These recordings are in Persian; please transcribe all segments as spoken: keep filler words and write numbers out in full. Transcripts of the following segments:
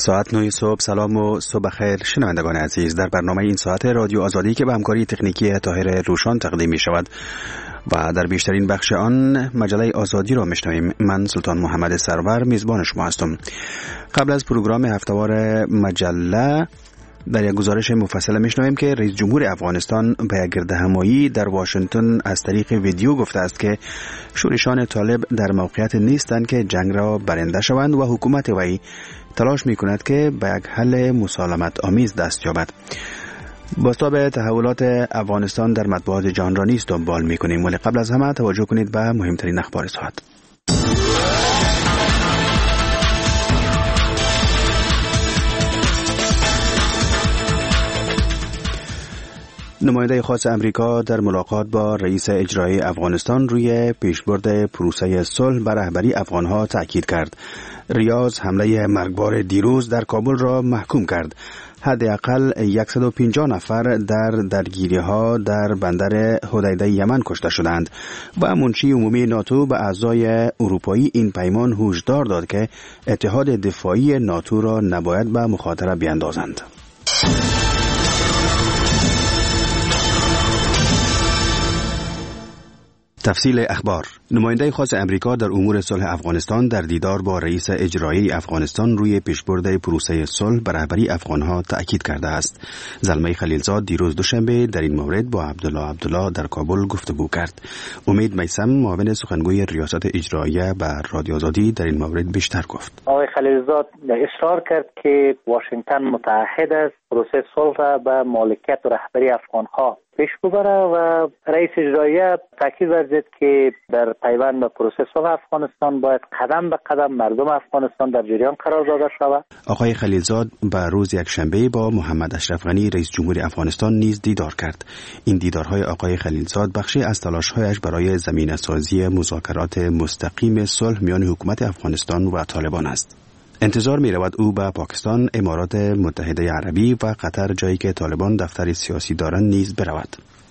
ساعت نه صبح. سلام و صبح خیر شنوندگان عزیز. در برنامه این ساعت رادیو آزادی که به همکاری تکنیکی طاهر روشان تقدیم می شود و در بیشترین بخش آن مجله آزادی را میشنویم. من سلطان محمد سرور میزبان شما هستم. قبل از پروگرام هفته‌وار مجله در یک گزارش مفصل میشنویم که رئیس جمهور افغانستان به یک گردهمایی در واشنگتن از طریق ویدیو گفته است که شورشان طالب در موقعیت نیستند که جنگ را برنده شوند و حکومت وی تلاش میکند که به یک حل مسالمت آمیز دست یابد. بازتاب تحولات افغانستان در مطبوعات جهان را نیز دنبال میکنیم، ولی قبل از همه توجه کنید به مهمترین اخبار ساعت. نماینده خاص امریکا در ملاقات با رئیس اجرایی افغانستان روی پیشبرد پروسه صلح بر رهبری افغانها تاکید کرد. ریاض حمله مرگبار دیروز در کابل را محکوم کرد. حداقل صد و پنجاه نفر در درگیری‌ها در بندر حدیده یمن کشته شدند و منشی عمومی ناتو به اعضای اروپایی این پیمان هشدار داد که اتحاد دفاعی ناتو را نباید به مخاطره بیاندازند. تفصیل اخبار. نماینده خاص امریکا در امور صلح افغانستان در دیدار با رئیس اجرایی افغانستان روی پیشبرد پروسه صلح بر رهبری افغانها تأکید کرده است. زلمه خلیلزاد دیروز دوشنبه در این مورد با عبدالله عبدالله در کابل گفتگو کرد. امید میثم معاون سخنگوی ریاست اجراییه بر رادیو آزادی در این مورد بیشتر گفت. آقای خلیلزاد اصرار کرد که واشنگتن متعهد است پروسه صلح را به مالکیت و رهبری افغانها پیش ببره و رئیس اجراییه تاکید ورزید که در پیوند به پروسه صلح افغانستان باید قدم به قدم مردم افغانستان در جریان قرار داده شود. آقای خلیلزاد به روز یکشنبه با محمد اشرف غنی رئیس جمهور افغانستان نیز دیدار کرد. این دیدارهای آقای خلیلزاد بخشی از تلاش‌هایش برای زمینه‌سازی مذاکرات مستقیم صلح میان حکومت افغانستان و طالبان است. انتظار می رود او به پاکستان، امارات متحده عربی و قطر، جایی که طالبان دفتر سیاسی دارند، نیز برود.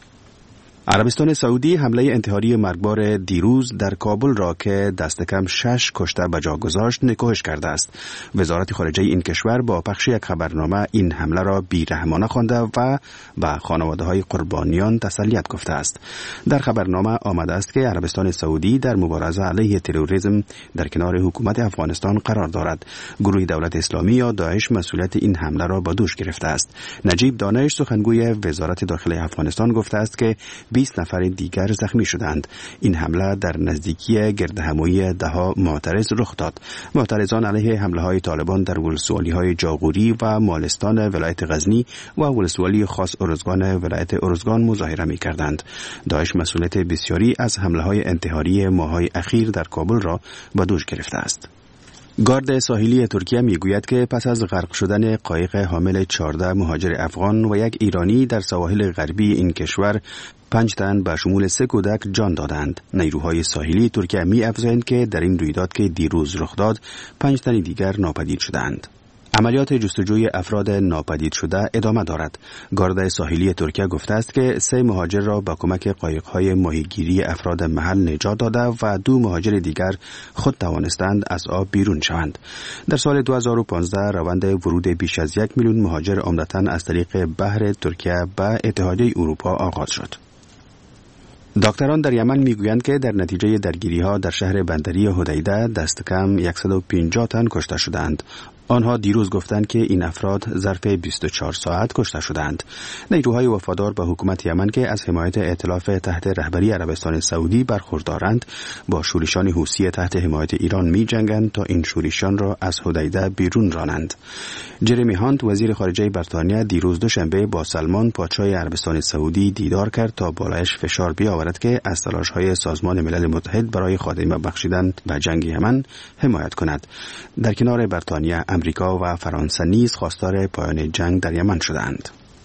عربستان سعودی حمله انتحاری مرگبار دیروز در کابل را که دست کم شش کشته به جا گذاشت نکوهش کرده است. وزارت خارجه این کشور با پخش یک خبرنامه این حمله را بی‌رحمانه خوانده و به خانواده‌های قربانیان تسلیت گفته است. در خبرنامه آمده است که عربستان سعودی در مبارزه علیه تروریسم در کنار حکومت افغانستان قرار دارد. گروه دولت اسلامی یا داعش مسئولیت این حمله را به دوش گرفته است. نجیب دانش سخنگوی وزارت داخلی افغانستان گفته است که بیست نفر دیگر زخمی شدند. این حمله در نزدیکی گردهمایی دها معترض رخ داد. معترضان علیه حمله‌های طالبان در ولسوالی‌های جاغوری و مالستان ولایت غزنی و ولسوالی خاص ارزگان ولایت ارزگان مظاهره می‌کردند. داعش مسئولیت بسیاری از حمله‌های انتحاری ماه‌های اخیر در کابل را به دوش گرفته است. گارد ساحلی ترکیه میگوید که پس از غرق شدن قایق حامل چهارده مهاجر افغان و یک ایرانی در سواحل غربی این کشور، پنج تن به شمول سه کودک جان دادند. نیروهای ساحلی ترکیه می افزایند که در این رویداد که دیروز رخ داد، پنج تن دیگر ناپدید شدند. عملیات جستجوی افراد ناپدید شده ادامه دارد. گارد ساحلی ترکیه گفته است که سه مهاجر را با کمک قایق‌های ماهیگیری افراد محل نجات داده و دو مهاجر دیگر خود توانستند از آب بیرون شوند. در سال دو هزار و پانزده روند ورود بیش از یک میلیون مهاجر عمدتاً از طریق بحر ترکیه به اتحادیه اروپا آغاز شد. دکتران در یمن میگویند که در نتیجه درگیری‌ها در شهر بندری حدیده دست کم صد و پنجاه تن کشته شدند. آنها دیروز گفتند که این افراد ظرف بیست و چهار ساعت کشته شدند. نیروهای وفادار به حکومت یمن که از حمایت ائتلاف تحت رهبری عربستان سعودی برخوردارند، با شورشان حوثی تحت حمایت ایران می جنگند تا این شورشان را از حدیده بیرون رانند. جرمی هانت وزیر خارجه بریتانیا دیروز دوشنبه با سلمان پادشاه عربستان سعودی دیدار کرد تا بالایش فشار بیاورد که از تلاش‌های سازمان ملل متحد برای خاتمه بخشیدن به جنگ یمن حمایت کند. در کنار بریتانیا، امریکا و فرانسه نیز خواستار پایان جنگ در یمن شدند.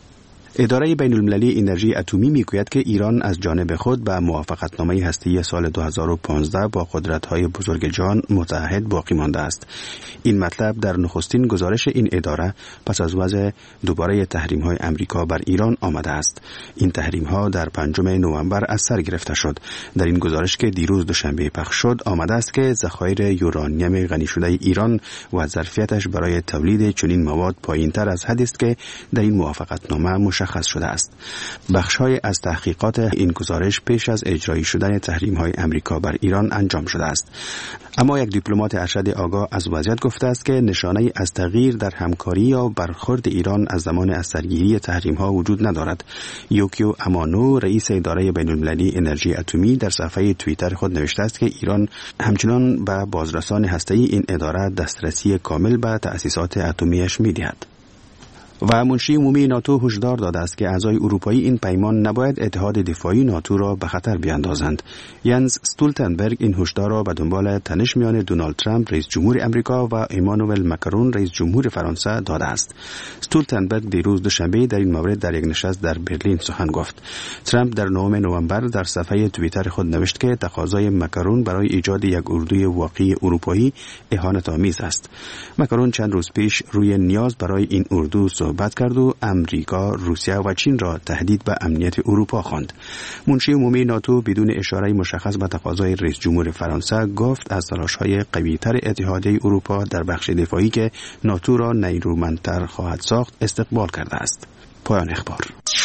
اداره بین المللی انرژی اتمی میگوید که ایران از جانب خود به موافقتنامه هسته‌ای سال دو هزار و پانزده با قدرت‌های بزرگ جهان متحد باقی مانده است. این مطلب در نخستین گزارش این اداره پس از وضع دوباره تحریم‌های آمریکا بر ایران آمده است. این تحریم‌ها در پنجم نوامبر از سر گرفته شد. در این گزارش که دیروز دوشنبه پخش شد آمده است که ذخایر یورانیم غنی شده ایران و ظرفیتش برای تولید چنین مواد پایین‌تر از حدی است که در این موافقتنامه مشخص شده است. بخش‌های از تحقیقات این گزارش پیش از اجرایی شدن تحریم‌های آمریکا بر ایران انجام شده است. اما یک دیپلمات ارشد آگاه از وضعیت گفته است که نشانه‌ای از تغییر در همکاری یا برخورد ایران از زمان از سرگیری تحریم‌ها وجود ندارد. یوکیو امانو رئیس اداره بین‌المللی انرژی اتمی در صفحه توییتر خود نوشته است که ایران همچنان به بازرسان هسته‌ای این اداره دسترسی کامل به تأسیسات اتمیش می‌دهد. و منشی عمومی ناتو هشدار داده است که اعضای اروپایی این پیمان نباید اتحاد دفاعی ناتو را به خطر بیاندازند. ینز استولتنبرگ این هشدار را به دنبال تنش میان دونالد ترامپ رئیس جمهور آمریکا و امانوئل ماکرون رئیس جمهور فرانسه داده است. استولتنبرگ دیروز دوشنبه در این مورد در یک نشست در برلین سخن گفت. ترامپ در نهم نوامبر در صفحه توییتر خود نوشت که تقاضای ماکرون برای ایجاد یک اردوی واقعی اروپایی اهانت‌آمیز است. ماکرون چند روز پیش روی نیاز برای این اردو صحبت کرد و امریکا، روسیه و چین را تهدید به امنیت اروپا خواند. منشی عمومی ناتو بدون اشاره مشخص به تقاضای رئیس جمهور فرانسه گفت از تلاش‌های قوی‌تر اتحادیه اروپا در بخش دفاعی که ناتو را نیرومندتر خواهد ساخت استقبال کرده است. پایان اخبار.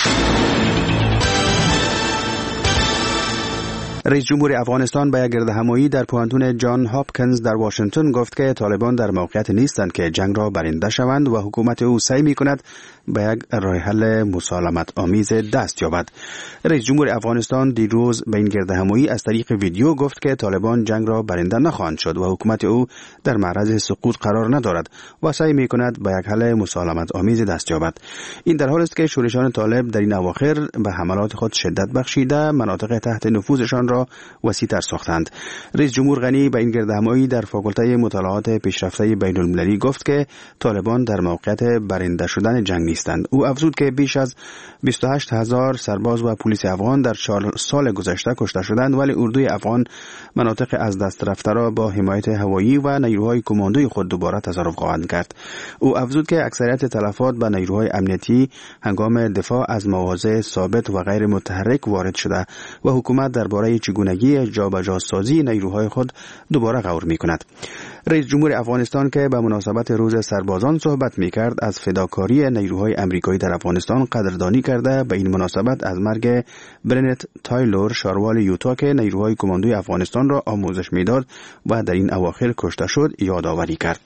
رئیس جمهور افغانستان به یک گردهمایی در پوهنتون جان هاپکینز در واشنگتن گفت که طالبان در موقعیت نیستند که جنگ را برنده شوند و حکومت او سعی می‌کند به یک راه حل مسالمت آمیز دست یابد. رئیس جمهور افغانستان دیروز به این گردهمایی از طریق ویدیو گفت که طالبان جنگ را برنده نخواهند شد و حکومت او در معرض سقوط قرار ندارد و سعی می‌کند به یک حل مسالمت آمیز دست یابد. این در حالی است که شورشان طالب در این اواخر به حملات خود شدت بخشیده مناطق تحت نفوذشان را وسیع‌تر ساختند. رئیس جمهور غنی به این گردهمایی در فاکولته مطالعات پیشرفته بین‌المللی گفت که طالبان در موقعیت برنده شدن جنگ نیستند. او افزود که بیش از بیست و هشت هزار سرباز و پلیس افغان در چهار سال گذشته کشته شدند ولی اردوی افغان مناطق از دست رفته را با حمایت هوایی و نیروهای کماندوی خود دوباره تصرف خواهند کرد. او افزود که اکثریت تلفات به نیروهای امنیتی هنگام دفاع از مواضع ثابت و غیر متحرک وارد شده و حکومت درباره چگونگی جابجا سازی نیروهای خود دوباره غور می‌کند. رئیس جمهور افغانستان که به مناسبت روز سربازان صحبت می‌کرد از فداکاری نیروهای آمریکایی در افغانستان قدردانی کرده به این مناسبت از مرگ برنت تایلور شاروال یوتا که نیروهای کماندوی افغانستان را آموزش می‌داد و در این اواخر کشته شد یادآوری کرد.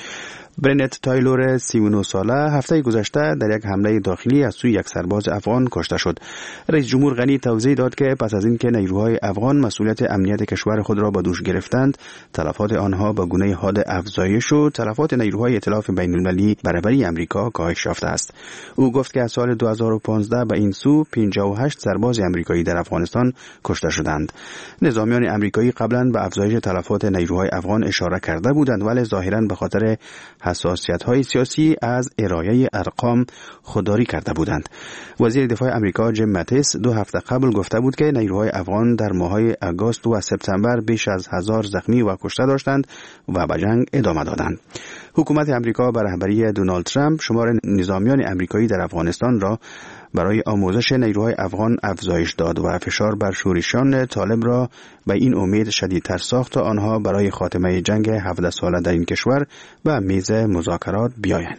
برنت تایلور سی و نه ساله هفته گذشته در یک حمله داخلی از سوی یک سرباز افغان کشته شد. رئیس جمهور غنی توضیح داد که پس از اینکه نیروهای افغان مسئولیت امنیت کشور خود را به دوش گرفتند، تلفات آنها به گونه حاد افزایش و تلفات نیروهای ائتلاف بین‌المللی برابری آمریکا کاهش یافته است. او گفت که از سال دو هزار و پانزده به این سو پنجاه و هشت سرباز آمریکایی در افغانستان کشته شدند. نظامیان آمریکایی قبلا به افزایش تلفات نیروهای افغان اشاره کرده بودند ولی ظاهراً به خاطر حساسیت‌های سیاسی از ارائه ارقام خودداری کرده بودند. وزیر دفاع آمریکا جیم ماتیس دو هفته قبل گفته بود که نیروهای افغان در ماه‌های آگوست و سپتامبر بیش از هزار زخمی و کشته داشتند و به جنگ ادامه دادند. حکومت آمریکا به رهبری دونالد ترامپ شمار نظامیان آمریکایی در افغانستان را برای آموزش نیروهای افغان افزایش داد و فشار بر شورشیان طالب را به این امید شدیدتر ساخت تا آنها برای خاتمه جنگ هفده ساله در این کشور به میز مذاکرات بیایند.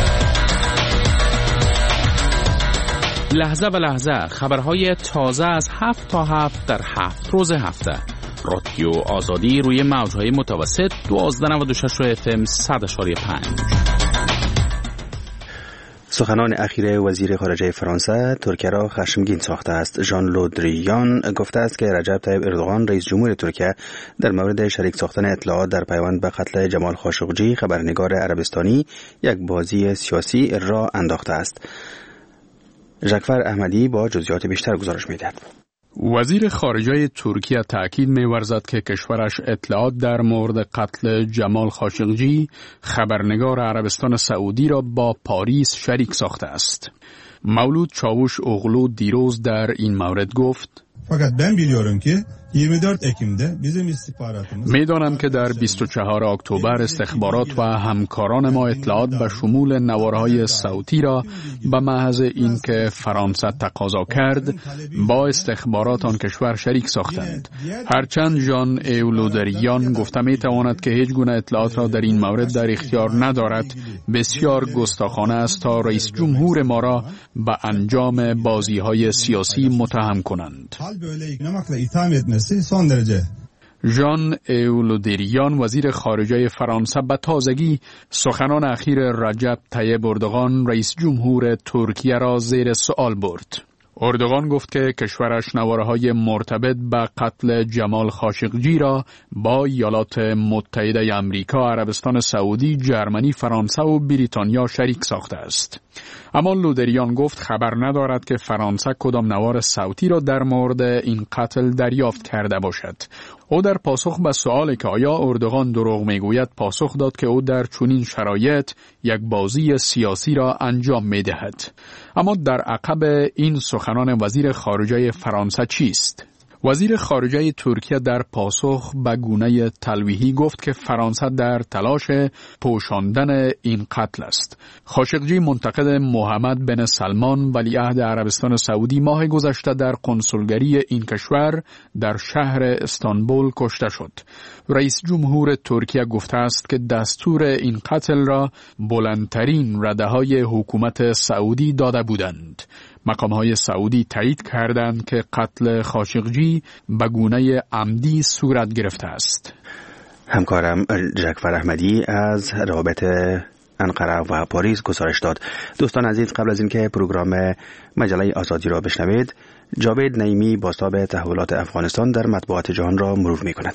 لحظه به لحظه خبرهای تازه از هفت تا هفت در هفت روز هفته. رادیو آزادی روی موجهای متوسط دوازده نود و شش اف ام صد اشاری پنج. سخنان اخیر وزیر خارجه فرانسه ترکیه را خشمگین ساخته است. ژان لودریان گفته است که رجب طیب اردوغان رئیس جمهور ترکیه در مورد شریک ساختن اطلاعات در پیوند به قتل جمال خاشقجی خبرنگار عربستانی یک بازی سیاسی را انداخته است. ژکفر احمدی با جزئیات بیشتر گزارش می‌دهد. وزیر خارجه ترکیه تأکید می‌ورزد که کشورش اطلاعات در مورد قتل جمال خاشقجی خبرنگار عربستان سعودی را با پاریس شریک ساخته است. مولود چاوش اغلو دیروز در این مورد گفت فقط ben biliyorum ki یirmi dört Ekim'de bizim istihbaratımız میدانم که در بیست و چهارم اکتبر استخبارات و همکاران ما اطلاعات به شمول نوارهای صوتی را به محض اینکه فرانسه تقاضا کرد با استخبارات آن کشور شریک ساختند. هرچند ژان ایولودریان گفته میتواند که هیچ گونه اطلاعات را در این مورد در اختیار ندارد، بسیار گستاخانه است تا رئیس جمهور ما را به انجام بازی‌های سیاسی متهم کنند. ژان ایولودریان وزیر خارجه فرانسه به تازگی سخنان اخیر رجب طیب اردوغان رئیس جمهور ترکیه را زیر سوال برد. اردوغان گفت که کشورش نواره‌های مرتبط به قتل جمال خاشقجی را با ایالات متحده آمریکا، عربستان سعودی، جرمنی، فرانسه و بریتانیا شریک ساخته است. اما لودریان گفت خبر ندارد که فرانسه کدام نوار صوتی را در مورد این قتل دریافت کرده باشد. او در پاسخ به سؤالی که آیا اردوغان دروغ میگوید پاسخ داد که او در چنین شرایط یک بازی سیاسی را انجام میدهد. اما در عقب این سخنان وزیر خارجه فرانسه چیست؟ وزیر خارجه ترکیه در پاسخ به گونه تلویحی گفت که فرانسه در تلاش پوشاندن این قتل است. خاشقجی منتقد محمد بن سلمان ولیعهد عربستان سعودی ماه گذشته در کنسولگری این کشور در شهر استانبول کشته شد. رئیس جمهور ترکیه گفته است که دستور این قتل را بلندترین رده‌های حکومت سعودی داده بودند. مقام‌های سعودی تایید کردند که قتل خاشقجی به گونه عمدی صورت گرفته است. همکارم جعفر احمدی از روابط انقره و پاریس گزارش داد. دوستان عزیز، قبل از اینکه پروگرام مجله آزادی را بشنوید، جاوید نعیمی بازتاب تحولات افغانستان در مطبوعات جهان را مرور می‌کند.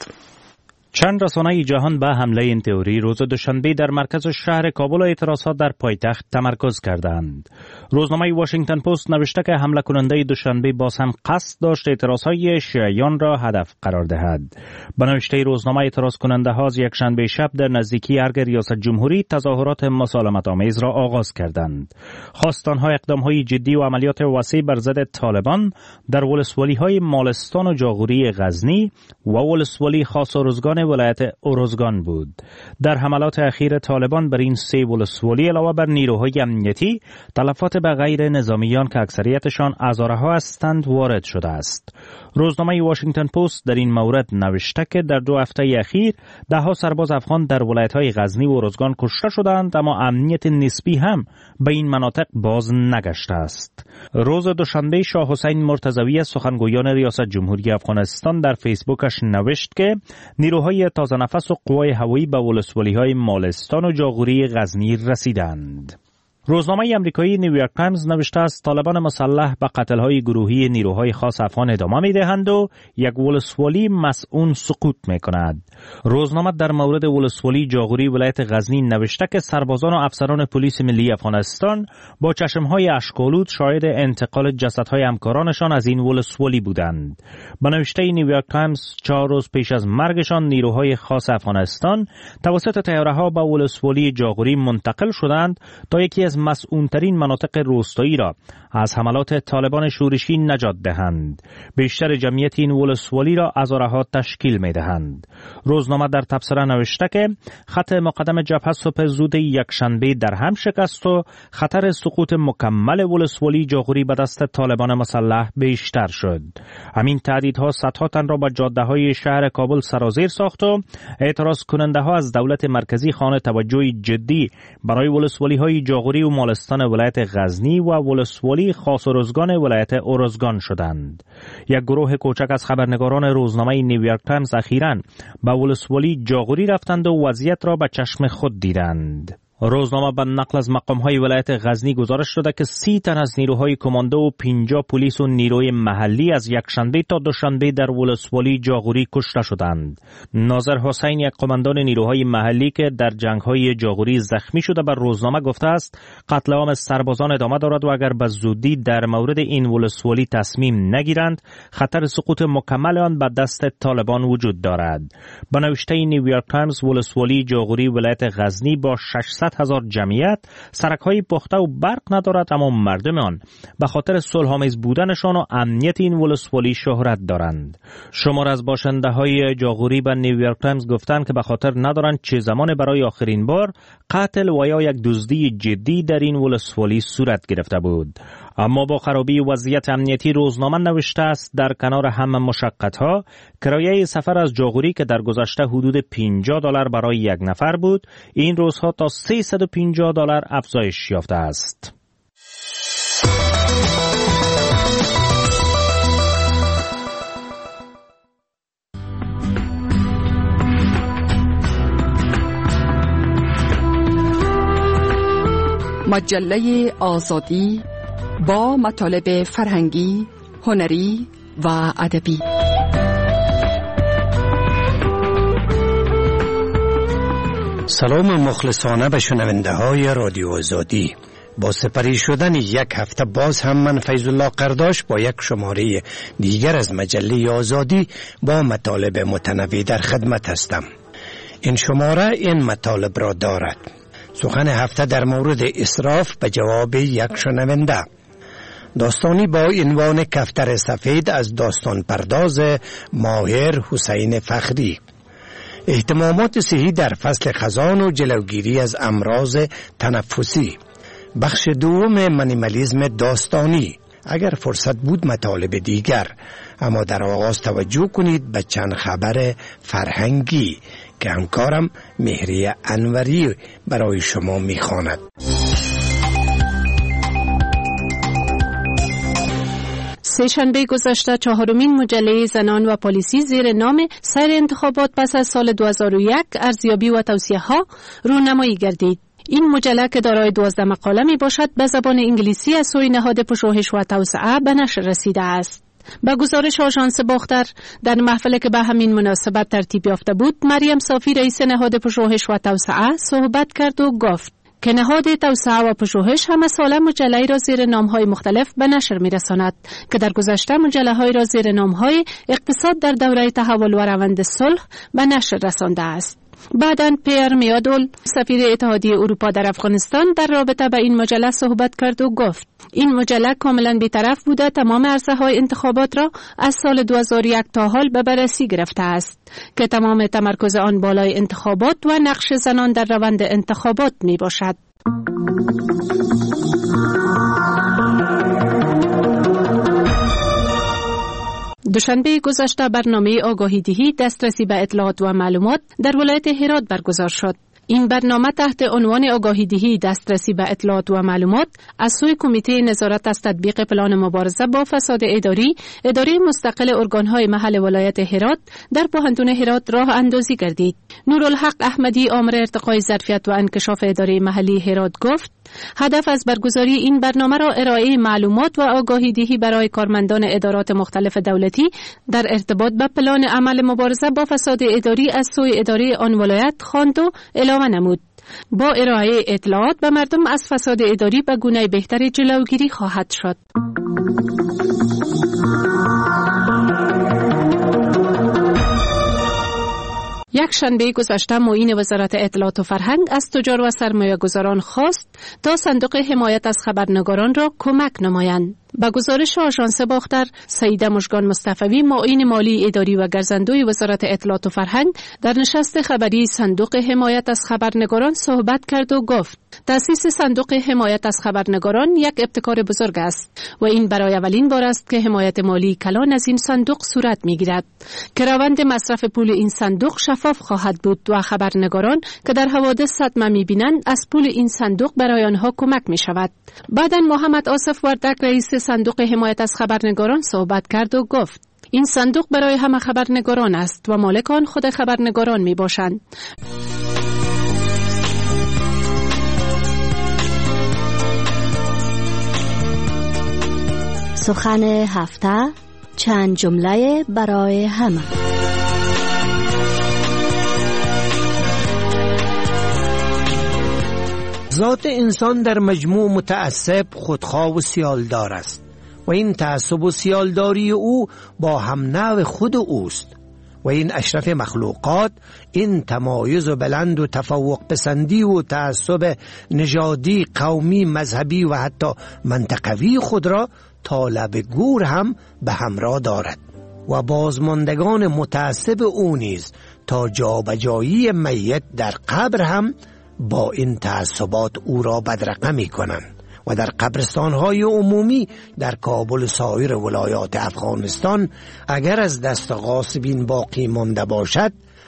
چند رسانه جهان به حمله این تئوری روز دوشنبه در مرکز شهر کابل و اعتراضات در پایتخت تمرکز کردند. روزنامه واشنگتن پست نوشته که حمله کننده دوشنبه باز هم قصد داشت اعتراضهای شیعیان را هدف قرار دهد. به نوشته روزنامه، اعتراض کننده ها از یک شنبه شب در نزدیکی ارگ ریاست جمهوری تظاهرات مسالمت آمیز را آغاز کردند. خواست آنها اقدامهای جدی و عملیات وسیع بر ضد طالبان در ولسوالی‌های مالستان و جاغوری غزنی و ولسوالی خاص ارزگان ولایت ارزگان بود. در حملات اخیر طالبان بر این سه ولسوالی علاوه بر نیروهای امنیتی، تلفات به غیر نظامیان که اکثریتشان هزارها هستند وارد شده است. روزنامه واشنگتن پست در این مورد نوشته که در دو هفته اخیر ده ها سرباز افغان در ولایت‌های غزنی و ارزگان کشته شدند، اما امنیت نسبی هم به این مناطق باز نگشته است. روز دوشنبه شاه حسین مرتضوی سخنگویان ریاست جمهوری افغانستان در فیسبوکش نوشت که نیروهای تازه نفس و قوای هوایی به ولسوالی‌های مالستان و جاغوری غزنی رسیدند. روزنامه امریکایی نیویورک تایمز نوشته است طالبان مسلح به قتل‌های گروهی نیروهای خاص افغان ادامه می‌دهند و یک ولسوالی مسئول سقوط می‌کند. روزنامه در مورد ولسوالی جاغوری ولایت غزنی نوشته که سربازان و افسران پلیس ملی افغانستان با چشم‌های اشک‌آلود شاهد انتقال جسدهای همکارانشان از این ولسوالی بودند. به نوشته نیویورک تایمز، چهار روز پیش از مرگشان نیروهای خاص افغانستان توسط طیاره‌ها به ولسوالی جاغوری منتقل شدند تا یکی از مسئول‌ترین مناطق روستایی را از حملات طالبان شورشی نجات دهند. بیشتر جمعیت این ولسوالی را هزارها تشکیل می‌دهند. روزنامه در تبصره نوشته که خط مقدم جبهه صبح زود یکشنبه در هم شکست و خطر سقوط مکمل ولسوالی جاغوری به دست طالبان مسلح بیشتر شد. همین تهدیدها صدها تن را به جاده‌های شهر کابل سرازیر ساخت و اعتراض کننده‌ها از دولت مرکزی خواهان توجه جدی برای ولسوالی‌های جاغوری و مالستان ولایت غزنی و ولسوالی خاص ارزگان ولایت ارزگان شدند. یک گروه کوچک از خبرنگاران روزنامه نیویورک تایمز اخیراً به ولسوالی جاغوری رفتند و وضعیت را به چشم خود دیدند. روزنامه به نقل از مقام‌های ولایت غزنی گزارش داده که سی تن از نیروهای کماندو و پنجاه پلیس و نیروی محلی از یکشنبه تا دوشنبه در ولسوالی جاغوری کشته شدند. ناظر حسین، یک قماندان نیروهای محلی که در جنگ‌های جاغوری زخمی شده، بر روزنامه گفته است قتل عام سربازان ادامه دارد و اگر به زودی در مورد این ولسوالی تصمیم نگیرند خطر سقوط مکمل آن به دست طالبان وجود دارد. به نوشته نیویورک تایمز، ولسوالی جاغوری ولایت غزنی با ششصد هشتصد هزار جمعیت سرک‌های پخته و برق ندارد، اما مردم آن به خاطر صلح‌آمیز بودنشان و امنیت این ولسوالی شهرت دارند. شمار از باشنده‌های جاغوری به نیویورک تایمز گفتند که به خاطر ندارند چه زمان برای آخرین بار قتل و یا یک دزدی جدی در این ولسوالی صورت گرفته بود. اما با خرابی وضعیت امنیتی روزنامه نوشته است در کنار همه مشقت‌ها کرایه سفر از جاغوری که در گذشته حدود پنجاه دلار برای یک نفر بود، این روزها تا سیصد و پنجاه دلار افزایش یافته است. مجله آزادی با مطالب فرهنگی، هنری و ادبی. سلام مخلصانه به شنونده های رادیو آزادی. با سپری شدن یک هفته باز هم من فیض الله قرداش با یک شماره دیگر از مجله آزادی با مطالب متنوع در خدمت هستم. این شماره این مطالب را دارد: سخن هفته در مورد اسراف به جواب یک شنونده، داستانی با عنوان کفتر سفید از داستان پرداز ماهر حسین فخری، اهتمامات صحی در فصل خزان و جلوگیری از امراض تنفسی، بخش دوم منیمالیسم داستانی. اگر فرصت بود مطالب دیگر، اما در آغاز توجه کنید به چند خبر فرهنگی که همکارم مهری انوری برای شما میخواند. سه‌شنبه گذشته چهارمین مجله زنان و پلیسی زیر نام سیر انتخابات پس از سال دو هزار و یک، ارزیابی و توصیه ها رونمایی گردید. این مجله که دارای دوازده مقاله می باشد به زبان انگلیسی از سوی نهاد پژوهش و توسعه به نشر رسیده است. با گزارش آژانس باختر در محفلی که به همین مناسبت ترتیب یافته بود، مریم صافی رئیس نهاد پژوهش و توسعه صحبت کرد و گفت که نهاد توسعه و پژوهش همه ساله مجله‌ای را زیر نام‌های مختلف به نشر می‌رساند که در گذشته مجله‌های را زیر نام‌های اقتصاد در دوره تحول و روند صلح به نشر رسانده است. بعداً پیر میادول سفیر اتحادیه اروپا در افغانستان در رابطه با این مجله صحبت کرد و گفت این مجله کاملاً بی‌طرف بوده تمام عرصه‌های انتخابات را از سال دو هزار و یک تا حال به بررسی گرفته است که تمام تمرکز آن بالای انتخابات و نقش زنان در روند انتخابات می باشد. دوشنبه گذشته برنامه آگاهی دهی دسترسی به اطلاعات و معلومات در ولایت هرات برگزار شد. این برنامه تحت عنوان آگاهی دهی دسترسی به اطلاعات و معلومات از سوی کمیته نظارت از تطبیق پلان مبارزه با فساد اداری، اداره مستقل ارگان‌های محل ولایت هرات در پوهنتون هرات راه اندازی گردید. نورالحق احمدی آمر ارتقای ظرفیت و انکشاف اداره محلی هرات گفت هدف از برگزاری این برنامه را ارائه معلومات و آگاهی دهی برای کارمندان ادارات مختلف دولتی در ارتباط با پلان عمل مبارزه با فساد اداری از سوی اداره آن ولایت خواند و اعلام نمود. با ارائه اطلاعات به مردم از فساد اداری به گونه بهتر جلوگیری خواهد شد. یک شنبه گذشته معین وزارت اطلاعات و فرهنگ از تجار و سرمایه گذاران خواست تا صندوق حمایت از خبرنگاران را کمک نمایند. با گزارش آژانس باختر، سیده مژگان مصطفی معین مالی اداری و گرزندوی وزارت اطلاعات و فرهنگ در نشست خبری صندوق حمایت از خبرنگاران صحبت کرد و گفت تأسیس صندوق حمایت از خبرنگاران یک ابتکار بزرگ است و این برای اولین بار است که حمایت مالی کلان از این صندوق صورت می‌گیرد که روند مصرف پول این صندوق شفاف خواهد بود و خبرنگاران که در حوادث صدمه می‌بینند از پول این صندوق برای آنها کمک می‌شود. بعداً محمد آصف وردک رئیس صندوق حمایت از خبرنگاران صحبت کرد و گفت این صندوق برای همه خبرنگاران است و مالک آن خود خبرنگاران میباشند. سخن هفته، چند جمله برای همه. ذات انسان در مجموع متعصب، خودخواه و سیالدار است و این تعصب و سیالداری او با هم نوع خود اوست و این اشرف مخلوقات این تمایز و بلند و تفوق پسندی و تعصب نژادی، قومی، مذهبی و حتی منطقوی خود را تا لب گور هم به همراه دارد و بازماندگان متعصب او نیز تا جابجایی میت در قبر هم با این تعصبات او را بدرقه می کنند و در قبرستان‌های عمومی در کابل و سایر ولایات افغانستان اگر از دست غاصبین باقی مانده باشد،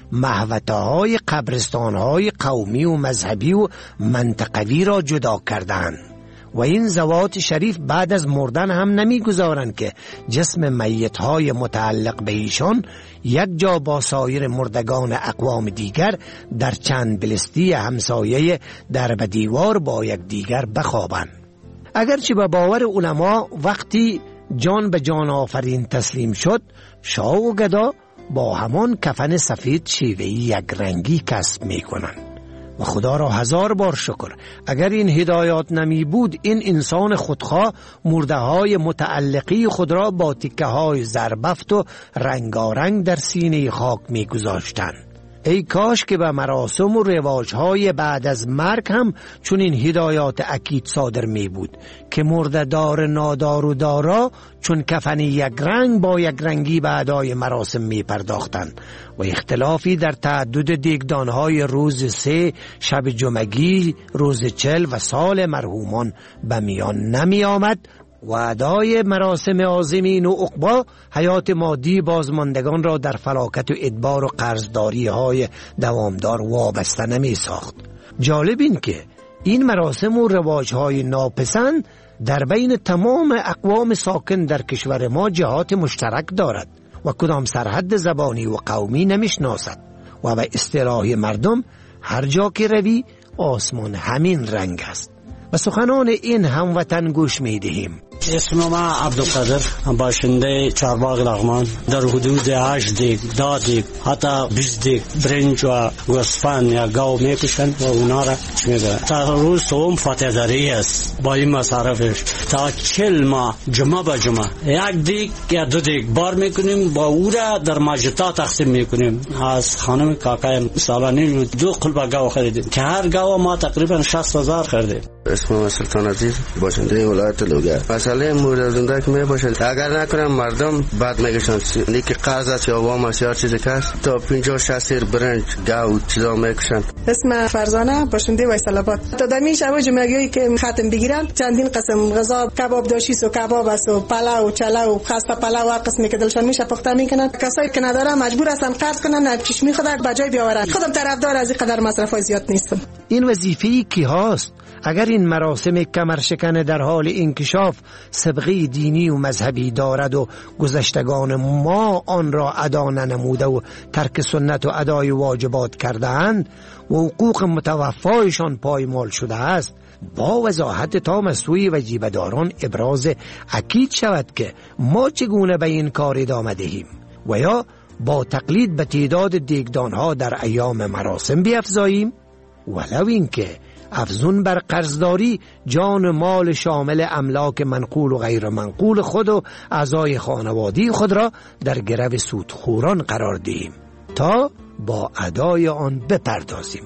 محوطه‌های قبرستان‌های قومی و مذهبی و منطقوی را جدا کردند و این ذوات شریف بعد از مردن هم نمیگذارند که جسم میت‌های متعلق به ایشان یک جا با سایر مردگان اقوام دیگر در چند بلستی همسایه در به دیوار با یک دیگر بخوابند. اگرچه به باور علما وقتی جان به جان آفرین تسلیم شد، شاه و گدا با همان کفن سفید شیوهی یک رنگی کسب می کنند و خدا را هزار بار شکر اگر این هدایات نمی بود این انسان خودخواه مرده های متعلقی خود را با تکه های زربفت و رنگارنگ در سینه خاک می گذاشتند. ای کاش که به مراسم و رواجهای بعد از مرگ هم چون این هدایات اکید صادر می بود که مرده‌دار نادار و دارا چون کفن یک رنگ با یک رنگی به ادای مراسم می پرداختند و اختلافی در تعدد دیگدانهای روز سه، شب جمعگی، روز چل و سال مرحومان به میان نمی آمد و ادای مراسم عازمین و عقبا حیات مادی بازماندگان را در فلاکت و ادبار و قرضداری های دوامدار وابسته نمی ساخت. جالب این که این مراسم و رواج های ناپسند در بین تمام اقوام ساکن در کشور ما جهات مشترک دارد و کدام سرحد زبانی و قومی نمیشناسد و به اصطلاح مردم هر جا که روی آسمان همین رنگ است. و سخنان این هموطن گوش می دهیم. اسم ما عبدالقادر، باشنده چهارباغ لغمان. در حدود هشت دیگ، ده دیگ، حتی بیست دیگ برنج و گوسفند یا گاو میکشن و اونا را چی میگه تا روز سوم فاتح داری است با این مصارفش تا چل ماه جمعه با جمعه یک دیگ یا دو دیگ بار میکنیم با او را در ماجتا تقسیم میکنیم. از خانم کاکای سالانی دو قلب گاو خریدیم که هر گاو ما تقریبا شصت هزار خریدیم. اسمم سلطان عزیز، باشنده ولایت لوگر. مسئله مورد زنده که می باشد اگر نکنم مردم بعد میگشن نیکی قرض است یا وام است یا چیزی که است تا پنجاه شصت سیر برنج گاو چیزا میکشن. اسم فرزانه، باشنده ویسل آباد. تا دمی شب جمعگی که ختم بگیرن چندین قسم غذا، کباب داشیس و کباب است و پلاو و چلاو خاصه پلاو هر قسمی که دلشان میشه پخته میکنن. کسایی که ندارن مجبور هستن قرض کنن چشمی خود به جای بیاورن. خودم طرفدار از این قدر مصرفای زیاد نیستم. این وظیفه‌ای کی هاست؟ اگر این مراسم کمرشکن در حال انکشاف سابقه دینی و مذهبی دارد و گذشتگان ما آن را ادا ننموده و ترک سنت و ادای واجبات کرده‌اند و حقوق متوفایشان پایمال شده است، با وضاحت تام از سوی وجیبه‌داران ابراز اکید شود که ما چگونه به این کار ادامه دهیم و یا با تقلید به تعداد دیگدانها در ایام مراسم بیفزاییم، ولو این که افزون بر قرضداری جان مال شامل املاک منقول و غیر منقول خود و اعضای خانوادی خود را در گرو سودخوران قرار دهیم تا با ادای آن بپردازیم.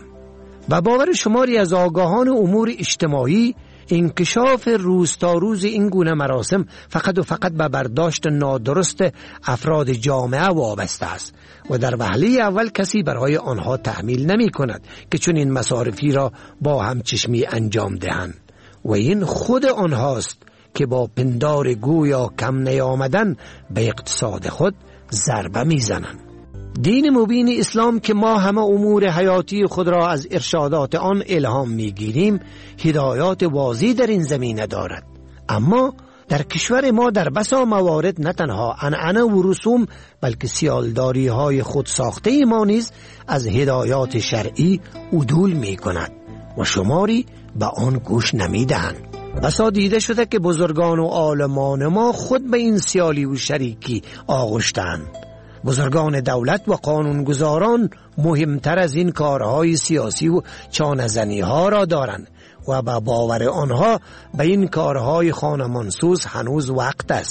و باور شماری از آگاهان امور اجتماعی انکشاف روز تا روز این گونه مراسم فقط و فقط به برداشت نادرست افراد جامعه وابسته است و در وهله اول کسی برای آنها تحمیل نمی کند که چون این مصارفی را با همچشمی انجام دهند و این خود آنهاست که با پندار گویا کم نیامدن به اقتصاد خود ضربه می زنند. دین مبین اسلام که ما همه امور حیاتی خود را از ارشادات آن الهام میگیریم هدایات واضح در این زمینه دارد، اما در کشور ما در بسا موارد نه تنها عنعنه و رسوم بلکه سیالداری های خود ساخته ما نیز از هدایات شرعی عدول می کند و شماری به آن گوش نمی دهند. بسا دیده شده که بزرگان و عالمان ما خود به این سیالی و شریکی آغشتند. بزرگان دولت و قانونگذاران مهمتر از این کارهای سیاسی و چانه‌زنی ها را دارند و با باور آنها به این کارهای خانمانسوز هنوز وقت است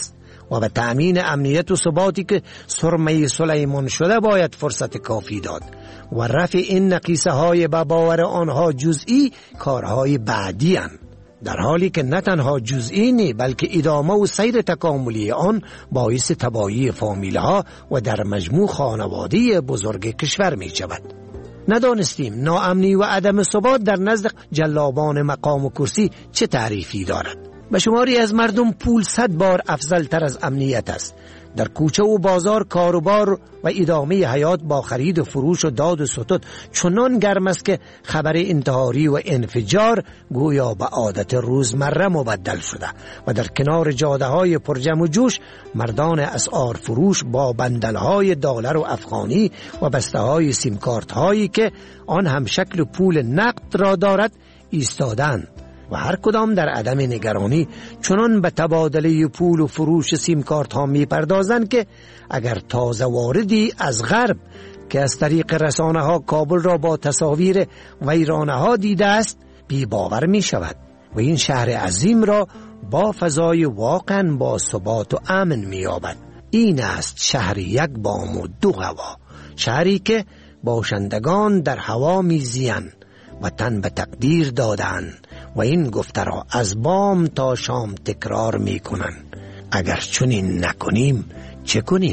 و به تأمین امنیت و ثباتی که سرمه سلیمان شده باید فرصت کافی داد و رفع این نقیصه های به باور آنها جزئی کارهای بعدی هستند، در حالی که نه تنها جزئی نه بلکه ادامه و سیر تکاملی آن باعث تباهی فامیلها و در مجموع خانواده بزرگ کشور می شود. ندانستیم ناامنی و عدم ثبات در نزد جلابان مقام و کرسی چه تعریفی دارد. به شماری از مردم پول صد بار افضل تر از امنیت است. در کوچه و بازار کاروبار و ادامه حیات با خرید و فروش و داد و ستد چنان گرم است که خبر انتحاری و انفجار گویا به عادت روزمره مبدل شده و در کنار جاده های پرجم و جوش مردان اسعار فروش با بندل های دلار و افغانی و بسته های سیم کارت هایی که آن هم شکل پول نقد را دارد ایستادند و هر کدام در عدم نگرانی چنان به تبادله پول و فروش سیم کارت ها می پردازند که اگر تازه واردی از غرب که از طریق رسانه ها کابل را با تصاویر ویرانه ها دیده است بی باور می شود و این شهر عظیم را با فضای واقعا با ثبات و امن می یابد. این است شهر یک بام و دو هوا، شهری که باشندگان در هوا می زیند و تن به تقدیر دادن و این گفته را از بام تا شام تکرار می کنن. اگر چنین نکنیم چه کنیم؟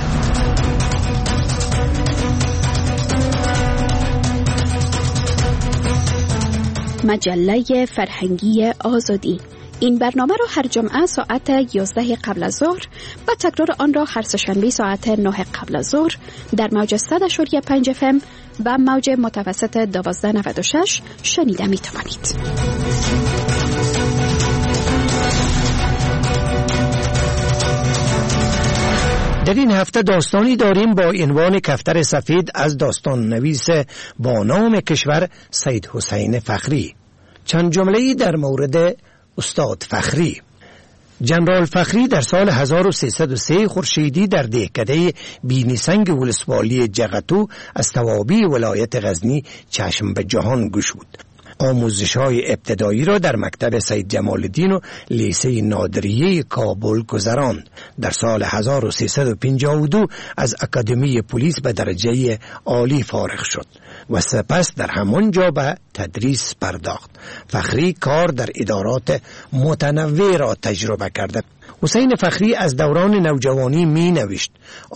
مجله فرهنگی آزادی. این برنامه را هر جمعه ساعت یازده قبل از ظهر و تکرار آن را هر سه‌شنبه ساعت نه قبل از ظهر در موج صد و پنج اف ام و موج متوسط دوازده نود و شش شنیده می توانید. در این هفته داستانی داریم با عنوان کفتر سفید از داستان نویس با نام کشور سید حسین فخری. چند جمله‌ای در مورد استاد فخری. جنرال فخری در سال هزار و سیصد و سه خورشیدی در دهکده بینیسنگ ولسوالی جغتو از توابی ولایت غزنی چشم به جهان گشود. آموزش‌های ابتدایی را در مکتب سید جمال الدین و لیسه نادریه کابل گذراند. در سال هزار و سیصد و پنجاه و دو از اکادمی پلیس به درجه عالی فارغ شد و سپس در همانجا به تدریس پرداخت. فخری کار در ادارات متنوع را تجربه کرده. حسین فخری از دوران نوجوانی می نوشت.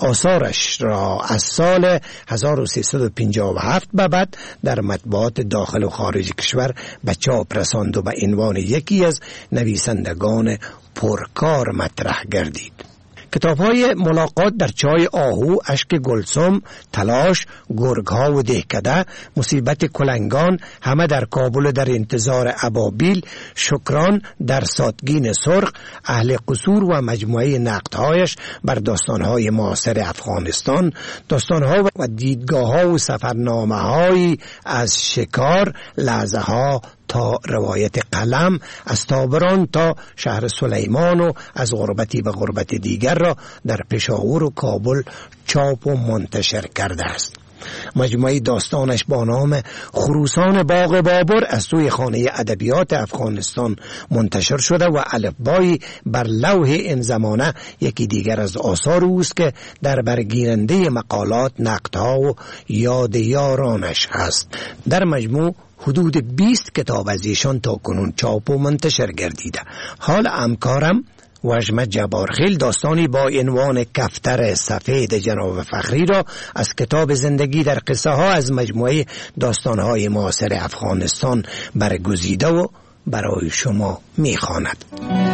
آثارش را از سال هزار و سیصد و پنجاه و هفت به بعد در مطبوعات داخل و خارج کشور به چاپ رساند و به عنوان یکی از نویسندگان پرکار مطرح گردید. کتاب‌های ملاقات در چای آهو، اشک گلسم، تلاش، گرگ‌ها و دهکده، مصیبت کلنگان، همه در کابل در انتظار ابابیل، شکران در ساتگین سرخ، اهل قصور و مجموعه نقدهایش بر داستان‌های معاصر افغانستان، داستان‌ها و دیدگاه‌ها و سفرنامه‌هایی از شکار، لحظه‌ها تا روایت قلم، از تابران تا شهر سلیمان و از غربتی به غربت دیگر را در پشاور و کابل چاپ و منتشر کرده است. مجموعه داستانش با نام خروسان باغ بابر از سوی خانه ادبیات افغانستان منتشر شده و الفبایی بر لوح این زمانه یکی دیگر از آثار اوست که در برگیرنده مقالات، نقدها و یاد یارانش هست. در مجموع حدود بیست کتاب از ایشان تا کنون چاپ و منتشر گردیده. حال همکارم وجمه جبارخیل داستانی با عنوان کفتر سفید جناب فخری را از کتاب زندگی در قصه ها از مجموعه داستانهای معاصر افغانستان برگزیده و برای شما میخواند.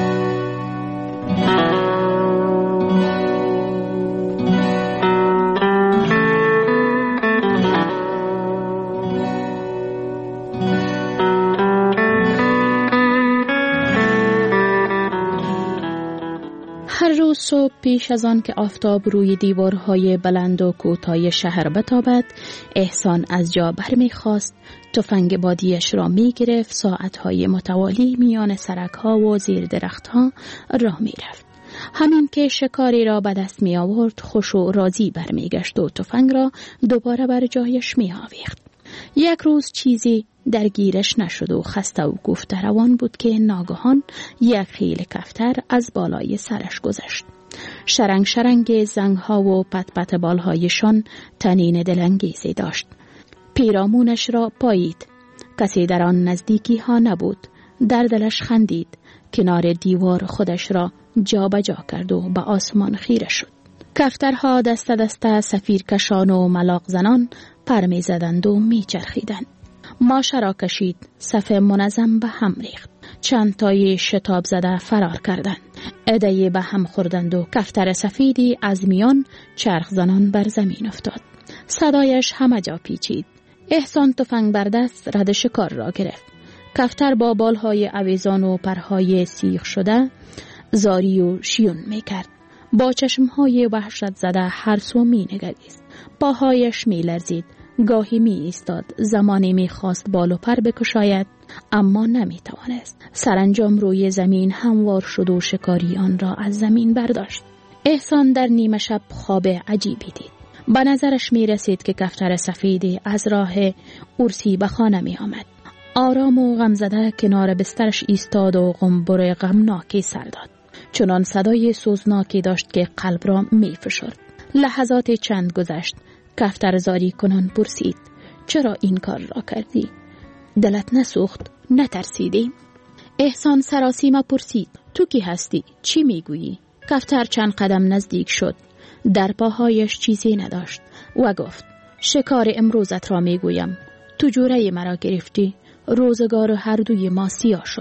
هر روز صبح پیش از آن که آفتاب روی دیوارهای بلند و کوتاه شهر بتابد، احسان از جا برمیخواست، تفنگ بادیش را میگرفت، ساعتهای متوالی میان سرکها و زیر درختها راه میرفت. همین که شکاری را به دست می آورد، خوش و راضی برمیگشت و تفنگ را دوباره بر جایش می آویخت. یک روز چیزی درگیرش نشد و خسته و گفته روان بود که ناگهان یک خیل کفتر از بالای سرش گذشت. شرنگ شرنگ زنگ ها و پت پت بالهایشان تنین دلانگیزی داشت. پیرامونش را پایید. کسی در آن نزدیکی ها نبود. در دلش خندید. کنار دیوار خودش را جا بجا کرد و به آسمان خیره شد. کفترها دست دست سفیرکشان و ملاق زنان پر می زدند و می چرخیدند. ماشه را کشید. صف منظم به هم ریخت. چند تای شتاب زده فرار کردند. عده‌ای به هم خوردند و کفتر سفیدی از میان چرخ زنان بر زمین افتاد. صدایش همه جا پیچید. احسان تفنگ بر دست رد شکار را گرفت. کفتر با بالهای اویزان و پرهای سیخ شده زاری و شیون می کرد. با چشمهای وحشت زده هر سو می نگریست. پاهایش می لرزید. گاهی می ایستاد. زمانی می خواست بال و پر بکشاید اما نمی توانست. سرانجام روی زمین هموار شد و شکاری آن را از زمین برداشت. احسان در نیمه شب خواب عجیبی دید. به نظرش می رسید که کفتر سفیدی از راه ارسی به خانه می آمد. آرام و غمزده کنار بسترش ایستاد و غنبر غمناکی سر داد. چنان صدای سوزناکی داشت که قلب را می فشرد. لحظات چند گذشت. کفتر زاری کنان پرسید: چرا این کار را کردی؟ دلت نسوخت؟ نترسیدی؟ احسان سراسیمه پرسید: تو کی هستی؟ چی میگویی؟ کفتر چند قدم نزدیک شد. در پاهایش چیزی نداشت و گفت: شکار امروزت را میگویم. تو جوره مرا گرفتی. روزگار هر دوی ما سیاه شد.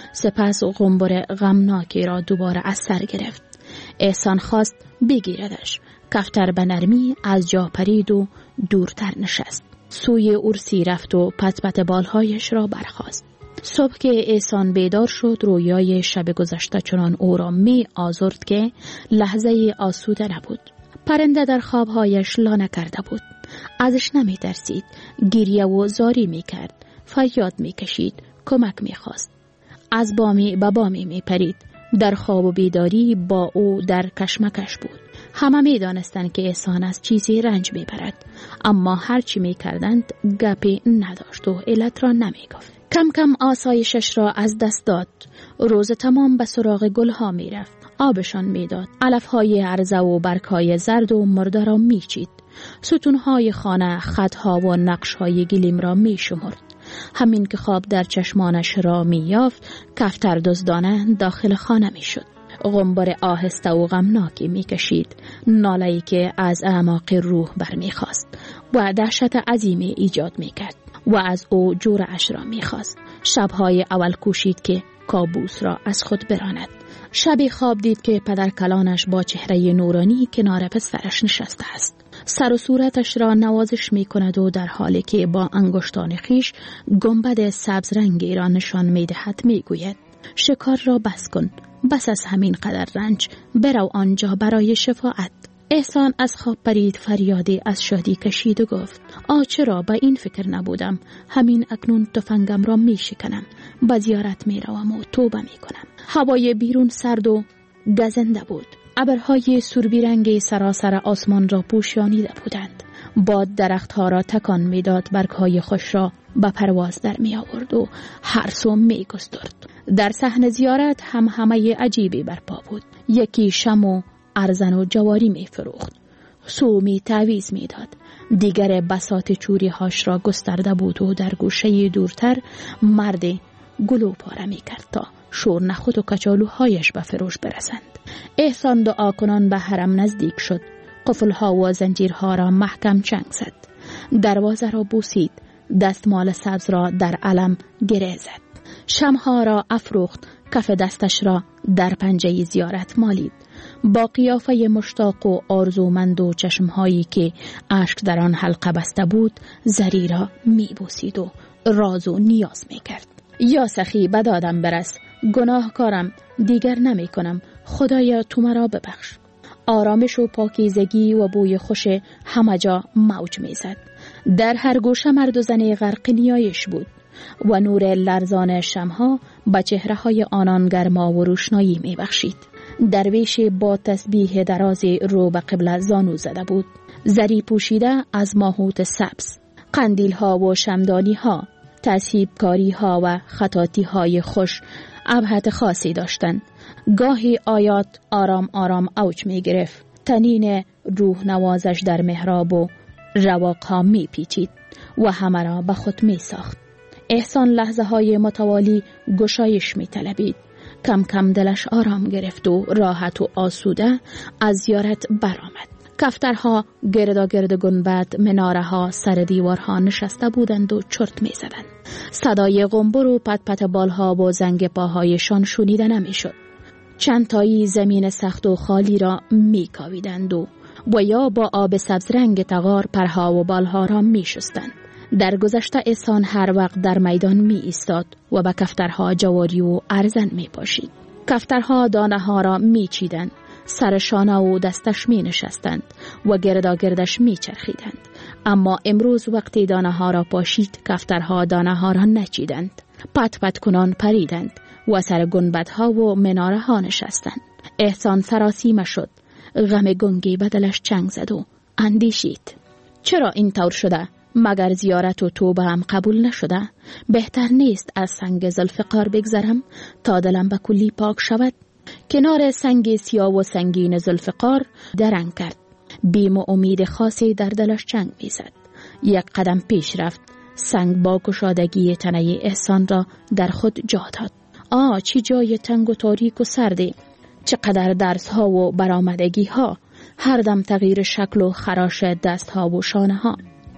سپس غنبر غمناکی را دوباره از سر گرفت. احسان خواست بگیردش. کفتر به نرمی از جا پرید و دورتر نشست. سوی ارسی رفت و پت پت بالهایش را برخاست. صبح که احسان بیدار شد رویای شب گذشته چنان او را می آزرد که لحظه آسوده نبود. پرنده در خوابهایش لانه کرده بود. ازش نمی ترسید. گریه و زاری می کرد. فریاد می کشید. کمک می خواست. از بامی به بامی می پرید. در خواب و بیداری با او در کشمکش بود. همه می دانستند که احسان از چیزی رنج می برد. اما هرچی می کردند گپی نداشت و علت را نمی گفت. کم کم آسایشش را از دست داد. روز تمام به سراغ گلها می رفت. آبشان می داد. علفهای عرضه و برگهای زرد و مرده را می چید. ستونهای خانه خطها و نقشهای گلیم را می شمرد. همین که خواب در چشمانش را می یافت کفتر دزدانه داخل خانه می شد. غنبر آهسته و غمناکی می کشید. ناله‌ای که از اعماق روح برمی خواست و دهشت عظیمی ایجاد می کرد و از او جورش را می خواست. شبهای اول کوشید که کابوس را از خود براند. شبی خواب دید که پدر کلانش با چهره نورانی کنار پسرش نشسته است. سر و صورتش را نوازش می کند و در حالی که با انگشتان خیش گنبد سبز رنگی را نشان می دهد می گوید: شکار را بس کن. بس از همین قدر رنج. برو آنجا برای شفاعت. احسان از خواب پرید. فریادی از شادی کشید و گفت: آ چرا به این فکر نبودم. همین اکنون تفنگم را می شکنم. به زیارت می روم و توبه می کنم. هوای بیرون سرد و گزنده بود. ابرهای سربی رنگ سراسر آسمان را پوشانیده بودند. باد درختها را تکان می داد. برگهای خوش را به پرواز در می آورد و هر سو می گسترد. در صحن زیارت هم همه عجیبی برپا بود. یکی شم و ارزن و جواری می فروخت. سومی تعویز می داد. دیگر بساط چوری هاش را گسترده بود و در گوشه دورتر مرد گلو پاره می کرد تا شور نخود و کچالوهایش به فروش برسند. احسان دعا کنان به حرم نزدیک شد. قفلها و زنجیرها را محکم چنگ زد. دروازه را بوسید. دستمال سبز را در علم گره زد. شمها را افروخت. کف دستش را در پنجه زیارت مالید. با قیافه مشتاق و آرزومند و چشمهایی که اشک در آن حلقه بسته بود زری را می بوسید و راز و نیاز می کرد. یا سخی به دادم برس. گناهکارم. دیگر نمی کنم. خدایا تو مرا ببخش. آرامش و پاکیزگی و بوی خوش همه جا موج می زد. در هر گوشه مرد و زن غرق نیایش بود و نور لرزان شمها به چهره های آنان گرما و روشنایی می بخشید. درویش با تسبیح درازی رو به قبله زانو زده بود. زری پوشیده از ماهوت سبز. قندیل ها و شمدانی ها، تصهیب کاری ها و خطاطی های خوش ابهت خاصی داشتند. گاهی آیات آرام آرام اوج می گرفت. تنین روح نوازش در محراب و رواقها می پیچید و همه را به خود می ساخت. احسان لحظه های متوالی گشایش می طلبید. کم کم دلش آرام گرفت و راحت و آسوده از زیارت برآمد. کفترها گردا گرد گنبد، مناره ها سر دیوارها نشسته بودند و چرت می زدند. صدای غنبر و پت پت بالها و زنگ پاهایشان شنیده نمی شد. چند تایی زمین سخت و خالی را می کاویدند و و یا با آب سبز رنگ تغار پرها و بالها را می شستند. در گذشته احسان هر وقت در میدان می ایستاد و به کفترها جواری و ارزن می پاشید. کفترها دانه ها را می چیدند، سر شانه و دستش می نشستند و گردا گردش می چرخیدند. اما امروز وقتی دانه ها را پاشید، کفترها دانه ها را نچیدند. پت پت کنان پریدند و سر گنبدها و مناره ها نشستند. احسان سراسیمه شد. غم گنگی بدلش چنگ زد و اندیشید. چرا این طور شده؟ مگر زیارت و توبه هم قبول نشده؟ بهتر نیست از سنگ ذوالفقار بگذرم تا دلم به کلی پاک شود؟ کنار سنگ سیاه و سنگین ذوالفقار درنگ کرد. بیم و امید خاصی در دلش چنگ میزد. یک قدم پیش رفت. سنگ با گشادگی تنه احسان را در خود جا داد. آه چی جای تنگ و تاریک و سردی، چقدر درس ها و برآمدگی ها، هر دم تغییر شکل و خراش دست ها و شانه ها،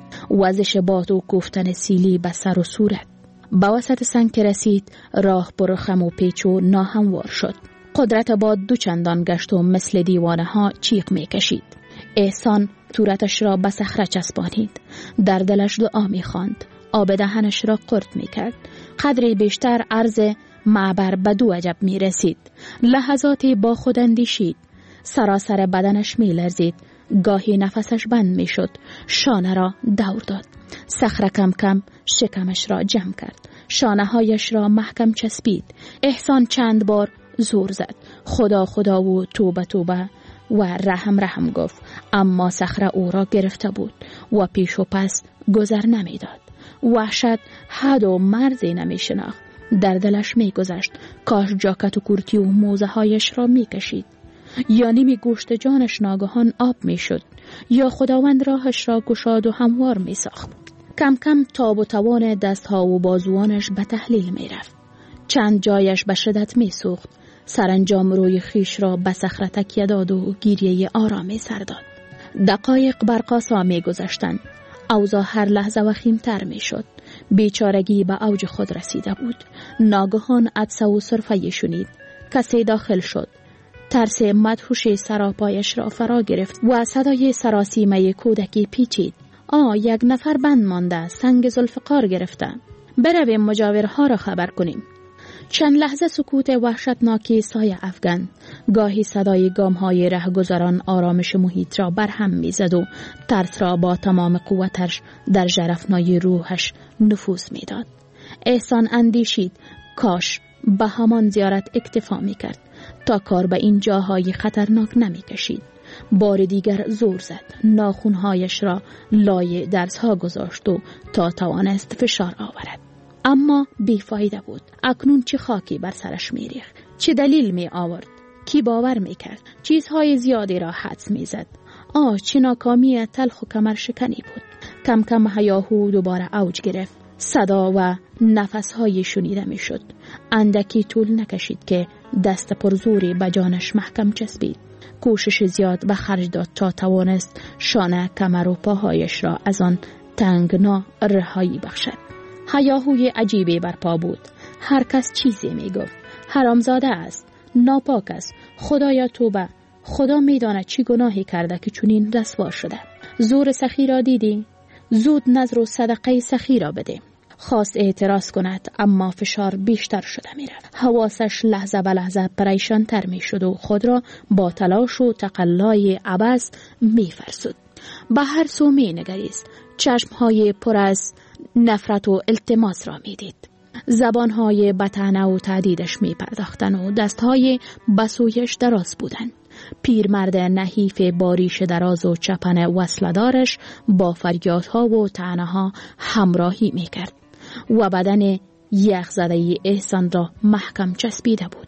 وزش باد و گفتن سیلی به سر و صورت. به وسط سنگ که رسید راه پر خم و پیچ و ناهموار شد. قدرت باد دو چندان گشت و مثل دیوانه ها چیق می کشید. احسان صورتش را به صخره چسبانید. در دلش دعا می خواند. آب دهنش را قرط می کرد. قدری بیشتر عرض معبر به دو عجب می رسید. لحظاتی با خود اندیشید. سراسر بدنش می لرزید. گاهی نفسش بند می شد. شانه را دور داد. صخره کم کم شکمش را جمع کرد. شانه هایش را محکم چسبید. احسان چند بار زور زد. خدا خدا و توبه توبه و رحم رحم گفت. اما صخره او را گرفته بود و پیش و پس گذر نمی داد. وحشت حد و مرزی نمی شناخت. در دلش می گذشت کاش جاکت و کرتی و موزه هایش را می کشید. یا نیمی گوشت جانش ناگهان آب می شد، یا خداوند راهش را گشاد و هموار می ساخت. کم کم تاب و توان دست ها و بازوانش به تحلیل می رفت. چند جایش به شدت می سوخت. سرانجام روی خیش را به صخره تکیه داد و گریه آرامی سر داد. دقایق برقاسا می گذشتند. اوضاع هر لحظه وخیمتر می شد. بیچارگی به اوج خود رسیده بود. ناگهان عطسه و سرفه شنید. کسی داخل شد. ترس مدهوش سراپایش را فرا گرفت و صدای سراسیمه کودکی پیچید. آه یک نفر بند مانده، سنگ ذوالفقار گرفته. برویم مجاورها را خبر کنیم. چند لحظه سکوت وحشتناکی سایه افکند. گاهی صدای گام‌های رهگذران آرامش محیط را برهم می‌زد و ترس را با تمام قوتش در ژرفنای روحش نفوذ می‌داد. احسان اندیشید کاش به همان زیارت اکتفا می‌کرد تا کار به این جاهای خطرناک نمی‌کشید. بار دیگر زور زد. ناخونهایش را لای درس‌ها گذاشت و تا توانست فشار آورد. اما بیفایده بود. اکنون چه خاکی بر سرش می‌ریخت. چه دلیل می آورد. کی باور می‌کرد. چیزهای زیادی را حدس می‌زد. آه چه ناکامی تلخ و کمر شکنی بود. کم کم هیاهو دوباره اوج گرفت. صدا و نفس‌های شنیده می‌شد. اندکی طول نکشید که دست پرزوری به جانش محکم چسبید. کوشش زیاد به خرج داد تا توانست شانه، کمر و پاهایش را از آن تنگنا رهایی بخشد. هیاهوی عجیبی برپا بود. هر کس چیزی می گفت. حرامزاده است، ناپاک است، خدایا توبه، خدا می داند چی گناهی کرده که چنین رسوا شده. زور سخی را دیدی؟ زود نظر و صدقه سخی را بده. خواست اعتراض کند اما فشار بیشتر شده می رفت. حواسش لحظه به لحظه پریشان تر می شد و خود را با تلاش و تقلای عبث می فرسود. به هر سو می نگریست. چشمهای پر از نفرت و التماس را می دید. زبانهای بطعنه و تعدیدش می پرداختن و دستهای بسویش دراز بودن. پیرمرد نحیف باریش دراز و چپن وصلدارش با فریادها و طعنه‌ها همراهی می کرد و بدن یخ زده احسان را محکم چسبیده بود.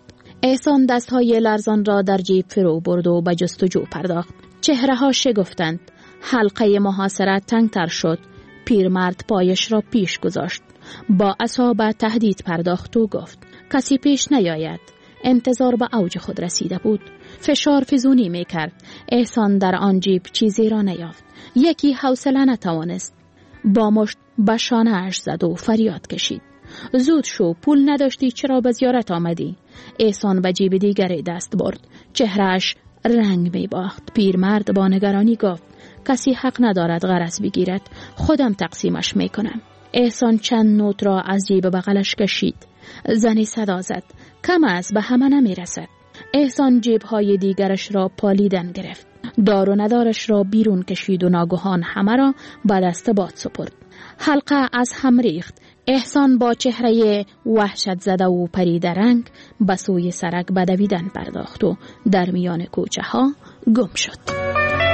احسان دستهای لرزان را در جیب فرو برد و به جستجو پرداخت. چهره ها شگفتند. حلقه محاصره تنگتر شد. پیرمرد پایش را پیش گذاشت. با عصا تهدید پرداخت و گفت کسی پیش نیاید. انتظار به اوج خود رسیده بود. فشار فزونی می کرد. احسان در آن جیب چیزی را نیافت. یکی حوصله نتوانست. با مشت به شانه‌اش زد و فریاد کشید. زود شو، پول نداشتی چرا به زیارت آمدی؟ احسان به جیب دیگری دست برد. چهرهش رنگ می باخت. پیرمرد با نگرانی گفت کسی حق ندارد غرض بگیرد. خودم تقسیمش می کنم. احسان چند نوت را از جیب بغلش کشید. زنی صدا زد. کم است، به همه نمی رسد. احسان جیب‌های دیگرش را پالیدن گرفت. دار و ندارش را بیرون کشید و ناگهان همه را به دست باد سپرد. حلقه از هم ریخت. احسان با چهره وحشت زده و پریده رنگ به سوی سرک بدویدن پرداخت و در میان کوچه ها گم شد.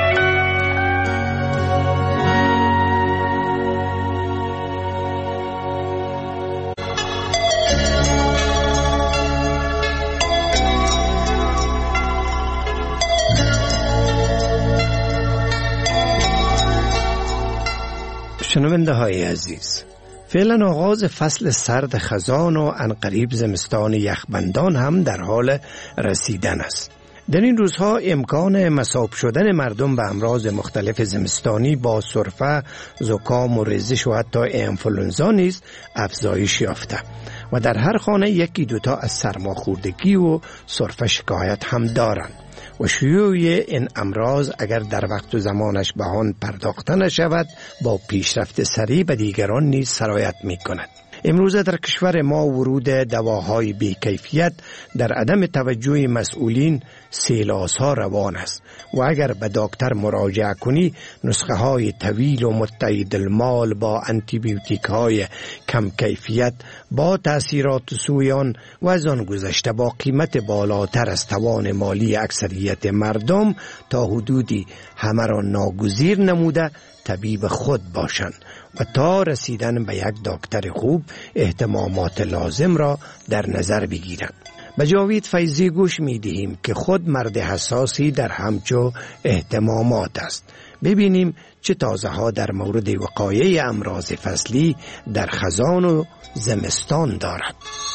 شنونده های عزیز، فعلا آغاز فصل سرد خزان و عنقریب زمستان یخبندان هم در حال رسیدن است. در این روزها امکان مصاب شدن مردم به امراض مختلف زمستانی با سرفه، زکام و ریزش و حتی انفلونزا نیز افزایش یافته و در هر خانه یکی دوتا از سرماخوردگی و سرفه شکایت هم دارند و شیوع این امراض اگر در وقت و زمانش به آن پرداخته نشود با پیشرفت سریع به دیگران نیز سرایت می کند. امروزه در کشور ما ورود دواهای بی‌کیفیت در عدم توجه مسئولین سیلاس‌ها روان است و اگر به دکتر مراجعه کنی نسخه های طویل و متعدد المال با آنتی بیوتیک های کم کیفیت با تأثیرات سویان و از آن گذشته با قیمت بالاتر از توان مالی اکثریت مردم تا حدودی همه را ناگزیر نموده طبیب خود باشند و تا رسیدن به یک دکتر خوب اهتمامات لازم را در نظر بگیرند. به جاوید فیضی گوش می دهیم که خود مرد حساسی در همچو اهتمامات است. ببینیم چه تازه ها در مورد وقایع امراض فصلی در خزان و زمستان دارد.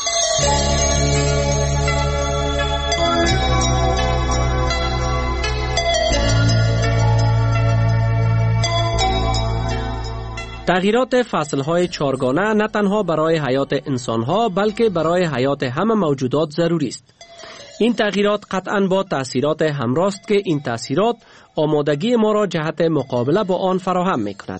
تغییرات فصلهای چارگانه نه تنها برای حیات انسانها بلکه برای حیات همه موجودات ضروری است. این تغییرات قطعاً با تأثیرات همراه است که این تأثیرات آمادگی ما را جهت مقابله با آن فراهم می کند.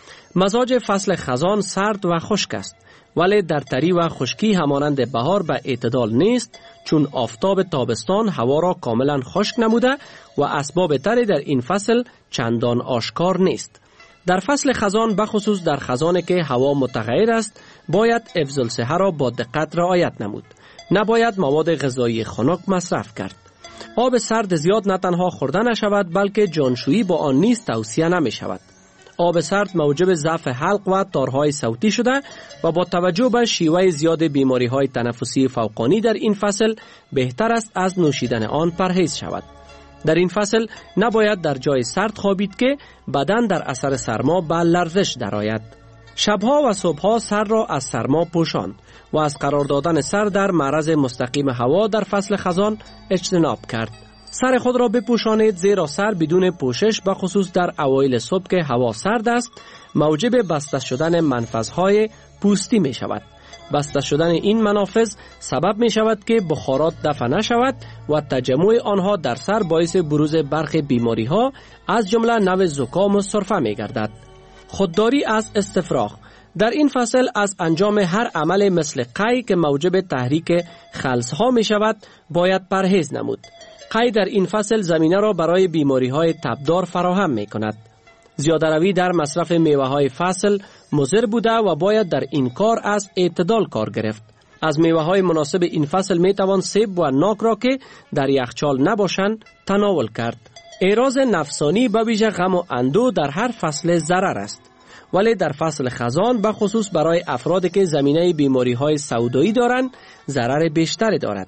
مزاج فصل خزان سرد و خشک است ولی در تری و خشکی همانند بهار به اعتدال نیست، چون آفتاب تابستان هوا را کاملا خشک نموده و اسباب تری در این فصل چندان آشکار نیست. در فصل خزان بخصوص در خزانی که هوا متغیر است باید حفظ الصحه را با دقت رعایت نمود. نباید مواد غذایی خنک مصرف کرد. آب سرد زیاد نه تنها خورده نشود بلکه جانشویی با آن نیز توصیه نمی شود. آب سرد موجب ضعف حلق و تارهای صوتی شده و با توجه به شیوه زیاد بیماری های تنفسی فوقانی در این فصل بهتر است از نوشیدن آن پرهیز شود. در این فصل نباید در جای سرد خوابید که بدن در اثر سرما به لرزش درآید. شبها و صبحها سر را از سرما پوشاند و از قرار دادن سر در معرض مستقیم هوا در فصل خزان اجتناب کرد. سر خود را بپوشانید زیرا سر بدون پوشش به خصوص در اوایل صبح که هوا سرد است موجب بسته شدن منفذهای پوستی می شود. بسته شدن این منافذ سبب می شود که بخارات دفع نشود و تجمع آنها در سر باعث بروز برخی بیماری ها از جمله نوع زکام و سرفه می گردد. خودداری از استفراغ در این فصل از انجام هر عمل مثل قی که موجب تحریک خلس ها می شود باید پرهیز نمود. قی در این فصل زمینه را برای بیماری های تبدار فراهم می کند. زیاده روی در مصرف میوه های فصل مضر بوده و باید در این کار از اعتدال کار گرفت. از میوه های مناسب این فصل می توان سیب و ناک را که در یخچال نباشند تناول کرد. اعراض نفسانی به ویژه غم و اندوه در هر فصل ضرر است، ولی در فصل خزان به خصوص برای افرادی که زمینه بیماری های سودایی دارند ضرر بیشتری دارد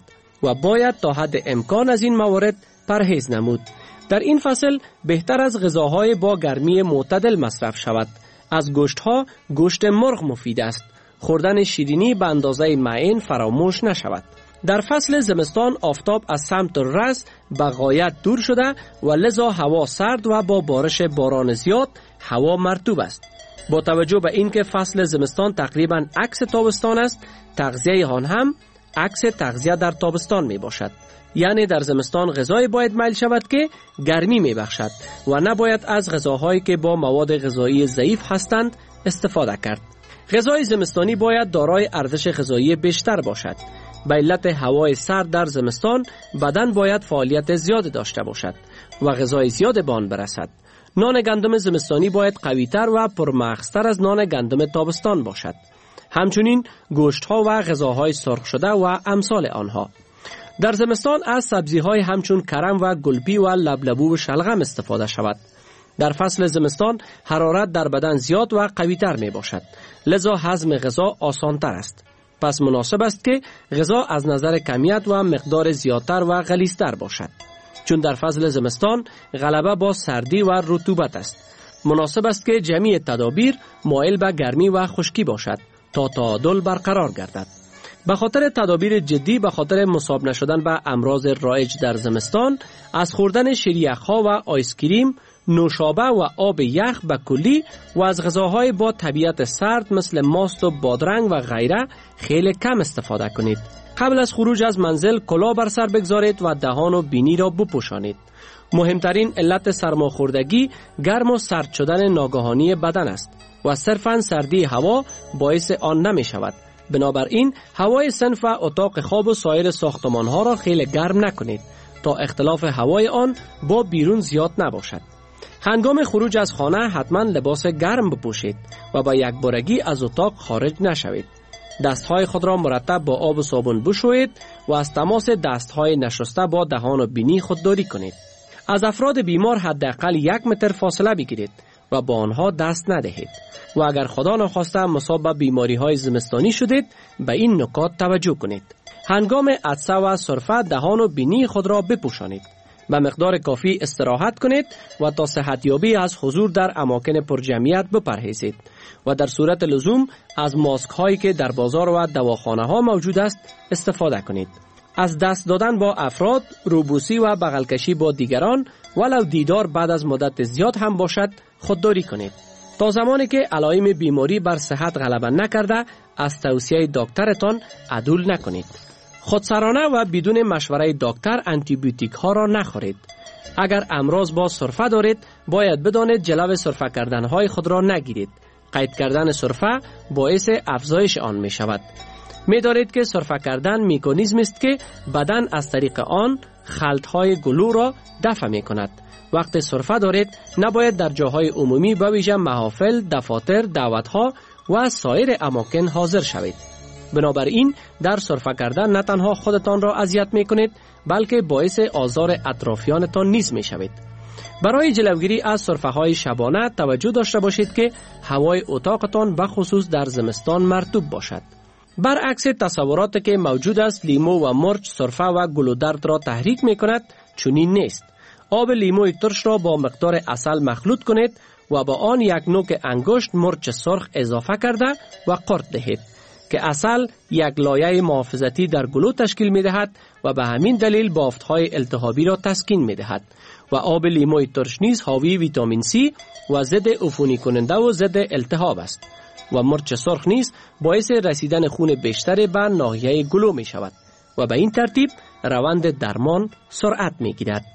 و باید تا حد امکان از این موارد پرهیز نمود. در این فصل بهتر از غذاهای با گرمی معتدل مصرف شود. از گوشت‌ها گوشت مرغ مفید است. خوردن شیرینی به اندازه معین فراموش نشود. در فصل زمستان آفتاب از سمت رز به غایت دور شده و لذا هوا سرد و با بارش باران زیاد هوا مرطوب است. با توجه به اینکه فصل زمستان تقریباً عکس تابستان است، تغذیه آن هم عکس تغذیه در تابستان می باشد. یعنی در زمستان غذای باید میل شود که گرمی می بخشد و نباید از غذاهایی که با مواد غذایی ضعیف هستند استفاده کرد. غذای زمستانی باید دارای ارزش غذایی بیشتر باشد. به علت هوای سرد در زمستان بدن باید فعالیت زیاد داشته باشد و غذای زیاد به آن برسد. نان گندم زمستانی باید قوی‌تر و پرمغزتر از نان گندم تابستان باشد. همچنین گوشت‌ها و غذاهای سرخ شده و امثال آنها. در زمستان از سبزی‌های همچون کرم و گلپی و لبلبو و شلغم استفاده شود. در فصل زمستان حرارت در بدن زیاد و قوی‌تر می باشد، لذا هضم غذا آسان‌تر است. پس مناسب است که غذا از نظر کمیت و مقدار زیادتر و غلیظتر باشد، چون در فصل زمستان غلبه با سردی و رطوبت است. مناسب است که جمیع تدابیر مایل به گرمی و خشکی باشد تا تعادل برقرار گردد. به خاطر تدابیر جدی به خاطر مصاب نشدن به امراض رایج در زمستان، از خوردن شیریخ‌ها و آیسکریم، نوشابه و آب یخ به کلی و از غذاهای با طبیعت سرد مثل ماست و بادرنگ و غیره خیلی کم استفاده کنید. قبل از خروج از منزل کلاه بر سر بگذارید و دهان و بینی را بپوشانید. مهمترین علت سرماخوردگی گرم و سرد شدن ناگهانی بدن است و صرفاً سردی هوا باعث آن نمی شود. بنابراین هوای صنف و اتاق خواب و سایر ساختمان ها را خیلی گرم نکنید تا اختلاف هوای آن با بیرون زیاد نباشد. هنگام خروج از خانه حتما لباس گرم بپوشید و با یک بارگی از اتاق خارج نشوید. دستهای خود را مرتب با آب و صابون بشویید و از تماس دستهای نشسته با دهان و بینی خودداری کنید. از افراد بیمار حداقل یک متر فاصله بگیرید و با آنها دست ندهید و اگر خدا نخواسته مصاب به بیماری های زمستانی شدید به این نکات توجه کنید. هنگام عطسه و سرفه دهان و بینی خود را بپوشانید. به مقدار کافی استراحت کنید و تا صحتیابی از حضور در اماکن پرجمعیت بپرهیزید و در صورت لزوم از ماسک هایی که در بازار و دواخانه ها موجود است استفاده کنید. از دست دادن با افراد، روبوسی و بغلکشی با دیگران ولو دیدار بعد از مدت زیاد هم باشد خودداری کنید. تا زمانی که علائم بیماری بر صحت غلبه نکرده از توصیه دکترتان عدول نکنید. خودسرانه و بدون مشوره دکتر آنتی بیوتیک ها را نخورید. اگر امراض با سرفه دارید باید بدانید جلو سرفه کردن های خود را نگیرید. قید کردن سرفه باعث افزایش آن می شود. می دارید که سرفه کردن میکانیزم است که بدن از طریق آن خلط های گلو را دفع می کند. وقتی سرفه دارید نباید در جاهای عمومی به ویژه محافل، دفاتر، دعوت‌ها و سایر اماکن حاضر شوید. بنابراین در سرفه کردن نه تنها خودتان را اذیت می کنید بلکه باعث آزار اطرافیانتان نیز می شوید. برای جلوگیری از سرفه های شبانه توجه داشته باشید که هوای اتاقتان به خصوص در زمستان مرطوب باشد. برعکس تصوراتی که موجود است لیمو و مرچ سرفه و گلودرد را تحریک می کند چنین نیست. آب لیموی ترش را با مقدار عسل مخلوط کنید و با آن یک نوک انگشت مرچ سرخ اضافه کرده و قرط دهید که عسل یک لایه محافظتی در گلو تشکیل می دهد و به همین دلیل بافت‌های التهابی را تسکین می دهد و آب لیموی ترش نیز حاوی ویتامین سی و ضد عفونی کننده و ضد التهاب است و مرچ سرخ نیز باعث رسیدن خون بیشتر به ناحیه گلو می شود و به این ترتیب روند درمان سرعت می گیرد.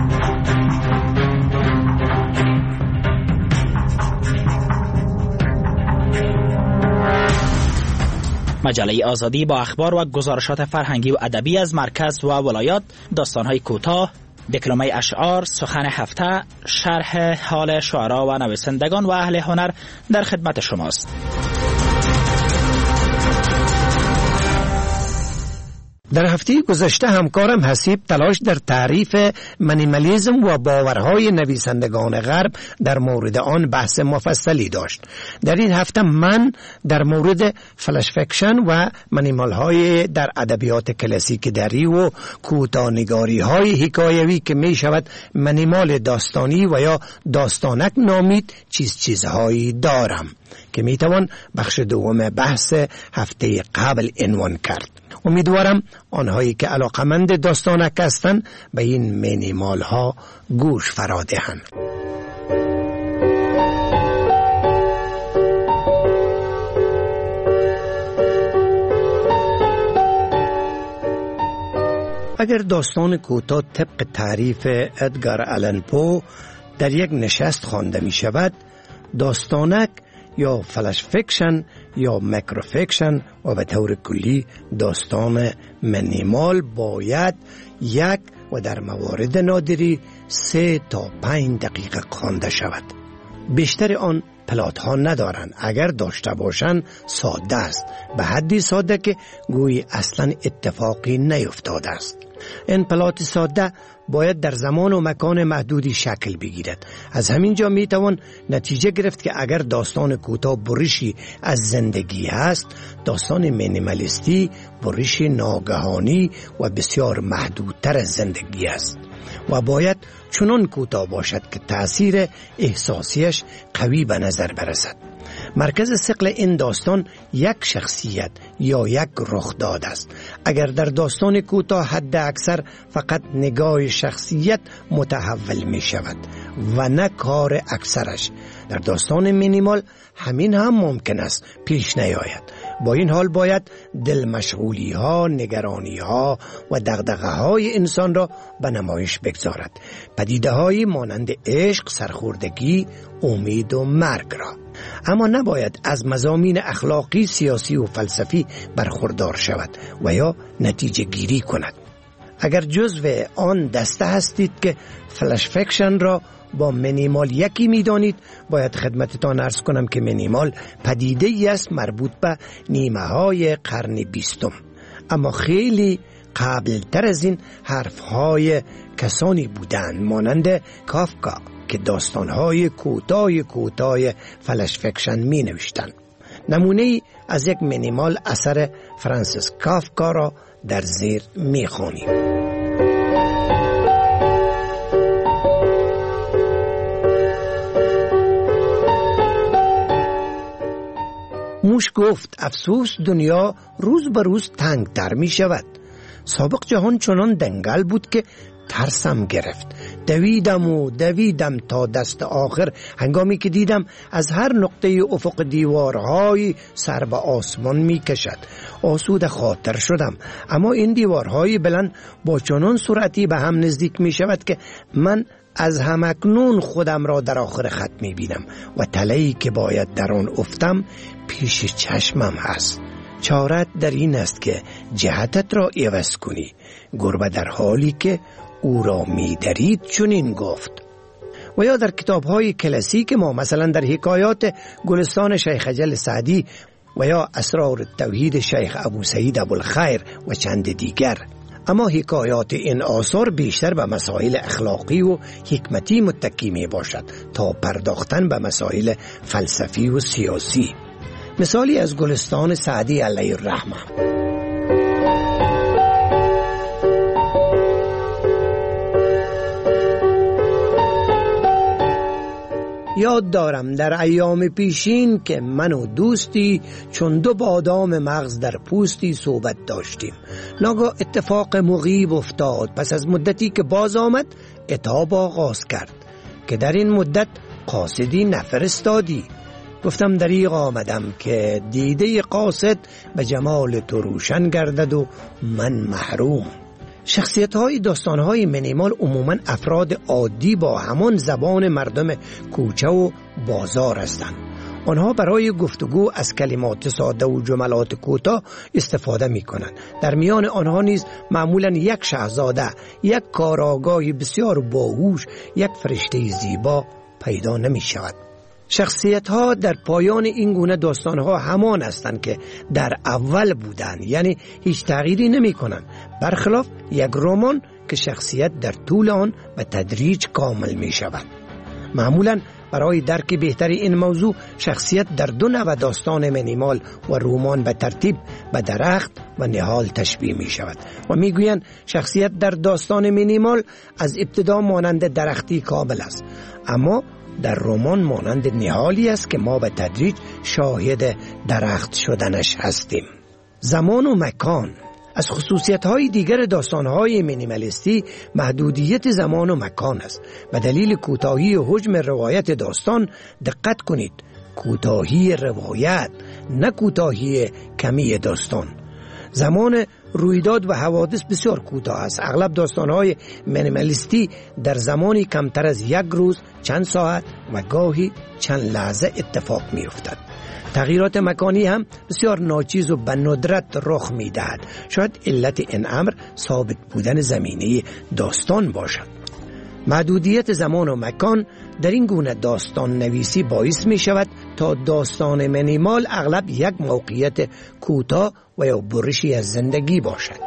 مجله آزادی با اخبار و گزارشات فرهنگی و ادبی از مرکز و ولایات، داستان‌های کوتاه، دکلمه اشعار، سخن هفته، شرح حال شعرا و نویسندگان و اهل هنر در خدمت شماست. در هفته گذشته همکارم حسیب تلاش در تعریف منیمالیسم و باورهای نویسندگان غرب در مورد آن بحث مفصلی داشت. در این هفته من در مورد فلش فیکشن و منیمال های در ادبیات کلاسیک دری و کوتاه‌نگاری های حکایوی که می شود منیمال داستانی و یا داستانک نامید چیز چیزهایی دارم که می توان بخش دوم بحث هفته قبل عنوان کرد. امیدوارم آنهایی که علاقمند داستانک هستند به این منیمال ها گوش فرا دهند. اگر داستان کوتاه طبق تعریف ادگار آلن پو در یک نشست خوانده می شود، داستانک یا فلش فیکشن یا ماکرو فیکشن و به طور کلی داستان منیمال باید یک و در موارد نادری سه تا پنج دقیقه خوانده شود. بیشتر آن پلات ها ندارند. اگر داشته باشند ساده است، به حدی ساده که گویی اصلا اتفاقی نیفتاده است. این پلات ساده باید در زمان و مکان محدودی شکل بگیرد. از همین جا می توان نتیجه گرفت که اگر داستان کوتاه برشی از زندگی است، داستان مینیمالیستی برشی ناگهانی و بسیار محدودتر از زندگی است و باید چنان کوتاه باشد که تأثیر احساسیش قوی به نظر برسد. مرکز ثقل این داستان یک شخصیت یا یک رخداد است. اگر در داستان کوتاه حد اکثر فقط نگاه شخصیت متحول می شود و نه کار اکثرش، در داستان مینیمال همین هم ممکن است پیش نیاید. با این حال باید دل مشغولی ها، نگرانی ها و دغدغه های انسان را به نمایش بگذارد. پدیده های مانند عشق، سرخوردگی، امید و مرگ را. اما نباید از مضامین اخلاقی، سیاسی و فلسفی برخوردار شود و یا نتیجه گیری کند. اگر جزو آن دسته هستید که فلش فیکشن را با منیمال یکی می دانید، باید خدمتتان عرض کنم که منیمال پدیده ای است مربوط به نیمه های قرن بیستم. اما خیلی قبل تر از این حرف های کسانی بودند مانند کافکا که داستانهای کوتاه کوتاه فلش فیکشن می نوشتند. نمونه ای از یک منیمال اثر فرانسیس کافکا را در زیر می خوانیم. موش گفت افسوس دنیا روز به روز تنگ تر می شود. سابق جهان چنان دنگل بود که ترسم گرفت. دویدم و دویدم تا دست آخر، هنگامی که دیدم از هر نقطه افق دیوارهای سر به آسمان می کشد. آسود خاطر شدم، اما این دیوارهای بلند با چنان سرعتی به هم نزدیک می شود که من از همکنون خودم را در آخر خط می بینم و تله‌ای که باید در آن افتم پیش چشمم هست. چارت در این است که جهتت را عوض کنی. گربه در حالی که او را می درید چنین گفت. و یا در کتاب‌های کلاسیک ما، مثلا در حکایات گلستان شیخ اجل سعدی و یا اسرار التوحید شیخ ابو سعید ابوالخیر و چند دیگر. اما حکایات این آثار بیشتر به مسائل اخلاقی و حکمتی متکی می باشد تا پرداختن به مسائل فلسفی و سیاسی. مثالی از گلستان سعدی علیه الرحمه: یاد دارم در ایام پیشین که من و دوستی چون دو بادام مغز در پوستی صحبت داشتیم. ناگاه اتفاق مغیب افتاد. پس از مدتی که باز آمد عتاب آغاز کرد که در این مدت قاصدی نفرستادی. گفتم دریغ آمدم که دیده قاصد به جمال تو روشن گردد و من محروم. شخصیت های داستان های منیمال عموما افراد عادی با همان زبان مردم کوچه و بازار هستند. آنها برای گفتگو از کلمات ساده و جملات کوتاه استفاده می کنند. در میان آنها نیز معمولا یک شاهزاده، یک کاراگاه بسیار باهوش، یک فرشته زیبا پیدا نمی شود. شخصیت ها در پایان این گونه داستان ها همان هستند که در اول بودند، یعنی هیچ تغییری نمی کنند، برخلاف یک رمان که شخصیت در طول آن به تدریج کامل می شود. معمولا برای درک بهتری این موضوع شخصیت در دو نوع داستان مینیمال و رمان به ترتیب به درخت و نهال تشبیه می شود و می گویند شخصیت در داستان مینیمال از ابتدا مانند درختی کامل است، اما در رمان مانند نهالی است که ما به تدریج شاهد درخت شدنش هستیم. زمان و مکان از خصوصیت‌های دیگر داستان‌های مینیمالیستی محدودیت زمان و مکان است. به دلیل کوتاهی و حجم روایت داستان دقت کنید، کوتاهی روایت نه کوتاهی کمی داستان. زمان رویداد و حوادث بسیار کوتاه است. اغلب داستان‌های مینیمالیستی در زمانی کمتر از یک روز، چند ساعت و گاهی چند لحظه اتفاق می‌افتد. تغییرات مکانی هم بسیار ناچیز و به ندرت رخ می‌دهد. شاید علت این امر ثابت بودن زمینه داستان باشد. محدودیت زمان و مکان در این گونه داستان نویسی باعث می شود تا داستان مینیمال اغلب یک موقعیت کوتاه و یا برشی از زندگی باشد.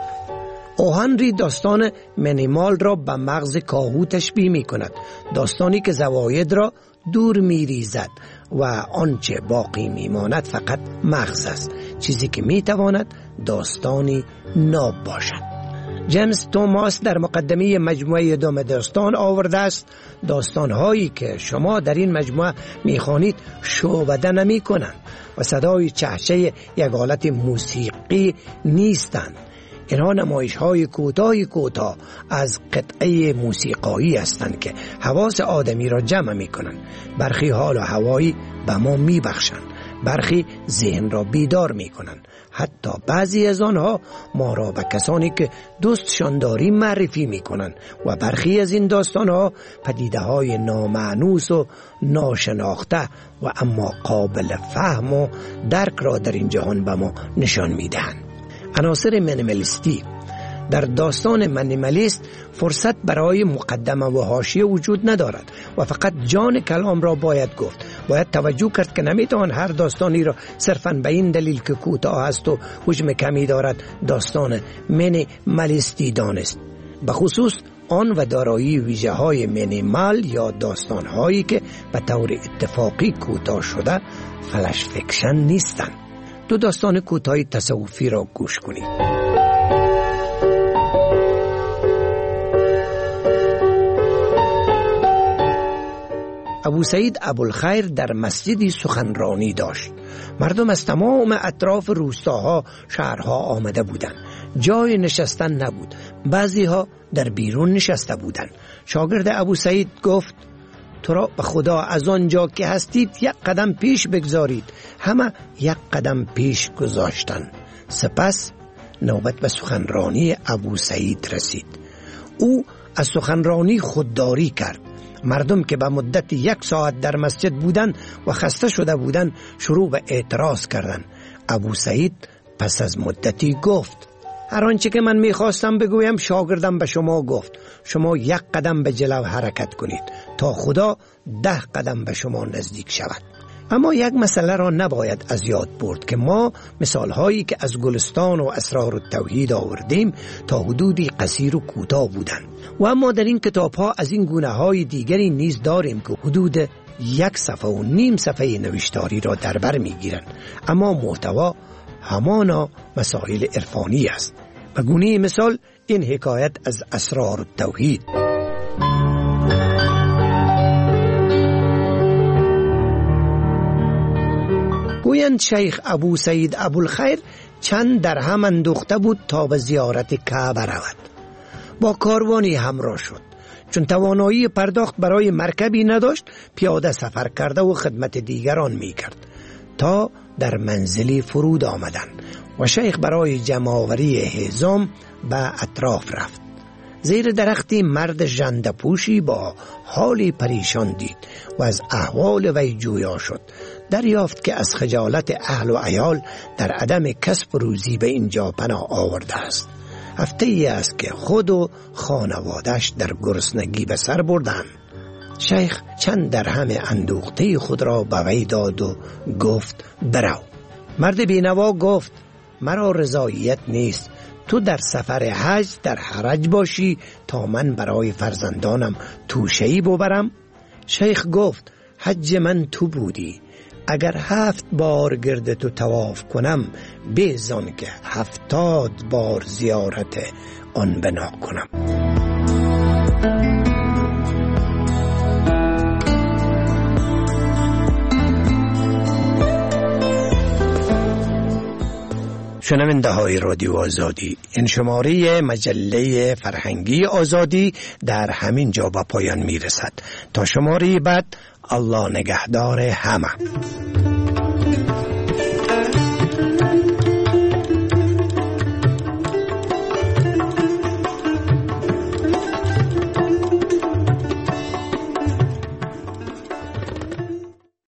او هنری داستان مینیمال را به مغز کاهو تشبیه می کند، داستانی که زواید را دور می ریزد و آنچه باقی می ماند فقط مغز است، چیزی که می تواند داستانی ناب باشد. جیمز توماس در مقدمه مجموعه دوم داستان آورده است داستان‌هایی که شما در این مجموعه می‌خوانید شعبده نمی‌کنند و صدای چهچه یک آلت موسیقی نیستند. اینها نمایش‌های کوتاه کوتاه از قطعه موسیقایی هستند که حواس آدمی را جمع می‌کنند. برخی حال و هوایی به ما می‌بخشند، برخی ذهن را بیدار می‌کنند. حتی بعضی از آنها ما را به کسانی که دوستشان داریم معرفی می‌کنند و برخی از این داستان‌ها پدیده‌های نامانوس و ناشناخته و اما قابل فهم و درک را در این جهان به ما نشان می‌دهند. عناصر مینیمالیستی در داستان مینیمالیست فرصت برای مقدمه و حاشیه وجود ندارد و فقط جان کلام را باید گفت. باید توجه کرد که نمیتوان هر داستانی را صرفاً به این دلیل که کوتاه است و حجم کمی دارد داستان مینیمالیستی دانست. به خصوص آن و دارایی ویژه های مینیمال یا داستان هایی که به طور اتفاقی کوتاه شده فلش فیکشن نیستند. دو داستان کوتاه تصوفی را گوش کنید. ابو سعید ابوالخیر در مسجدی سخنرانی داشت. مردم از تمام اطراف روستاها، شهرها آمده بودند. جای نشستن نبود. بعضی ها در بیرون نشسته بودند. شاگرد ابو سعید گفت: تو را به خدا از آنجا که هستید یک قدم پیش بگذارید. همه یک قدم پیش گذاشتند. سپس نوبت به سخنرانی ابو سعید رسید. او از سخنرانی خودداری کرد. مردم که به مدت یک ساعت در مسجد بودند و خسته شده بودند شروع به اعتراض کردند. ابو سعید پس از مدتی گفت: هر آنچه که من میخواستم بگویم شاگردم به شما گفت. شما یک قدم به جلو حرکت کنید تا خدا ده قدم به شما نزدیک شود. اما یک مسئله را نباید از یاد برد که ما مثالهایی که از گلستان و اسرار التوحید آوردیم تا حدودی قصیر و کوتاه بودند و اما در این کتاب ها از این گونه های دیگری نیز داریم که حدود یک صفحه و نیم صفحه نوشتاری را در بر می گیرند، اما محتوا همانا مسائل عرفانی است. به گونه مثال این حکایت از اسرار التوحید: گویند شیخ ابو سعید ابوالخیر چند درهم اندوخته بود تا به زیارت کعبه رود. با کاروانی همراه شد. چون توانایی پرداخت برای مرکبی نداشت پیاده سفر کرده و خدمت دیگران می کرد تا در منزلی فرود آمدند و شیخ برای جمع‌آوری حزام به اطراف رفت. زیر درختی مرد ژنده پوشی با حالی پریشان دید و از احوال وی جویا شد. دریافت که از خجالت اهل و عیال در عدم کسب روزی به اینجا پناه آورده است. هفته ای است که خود و خانوادش در گرسنگی به سر بردند. شیخ چند درهم اندوخته خود را به وی داد و گفت برو. مرد بینوا گفت مرا رضایت نیست، تو در سفر حج در حرج باشی تا من برای فرزندانم توشه‌ای ببرم؟ شیخ گفت حج من تو بودی، اگر هفت بار گرد تو طواف کنم بیزان که هفتاد بار زیارت آن بنا کنم. شنونده های رادیو آزادی، این شماره مجله فرهنگی آزادی در همین جا به پایان می رسد. تا شماره بعد، الله نگهدار همه.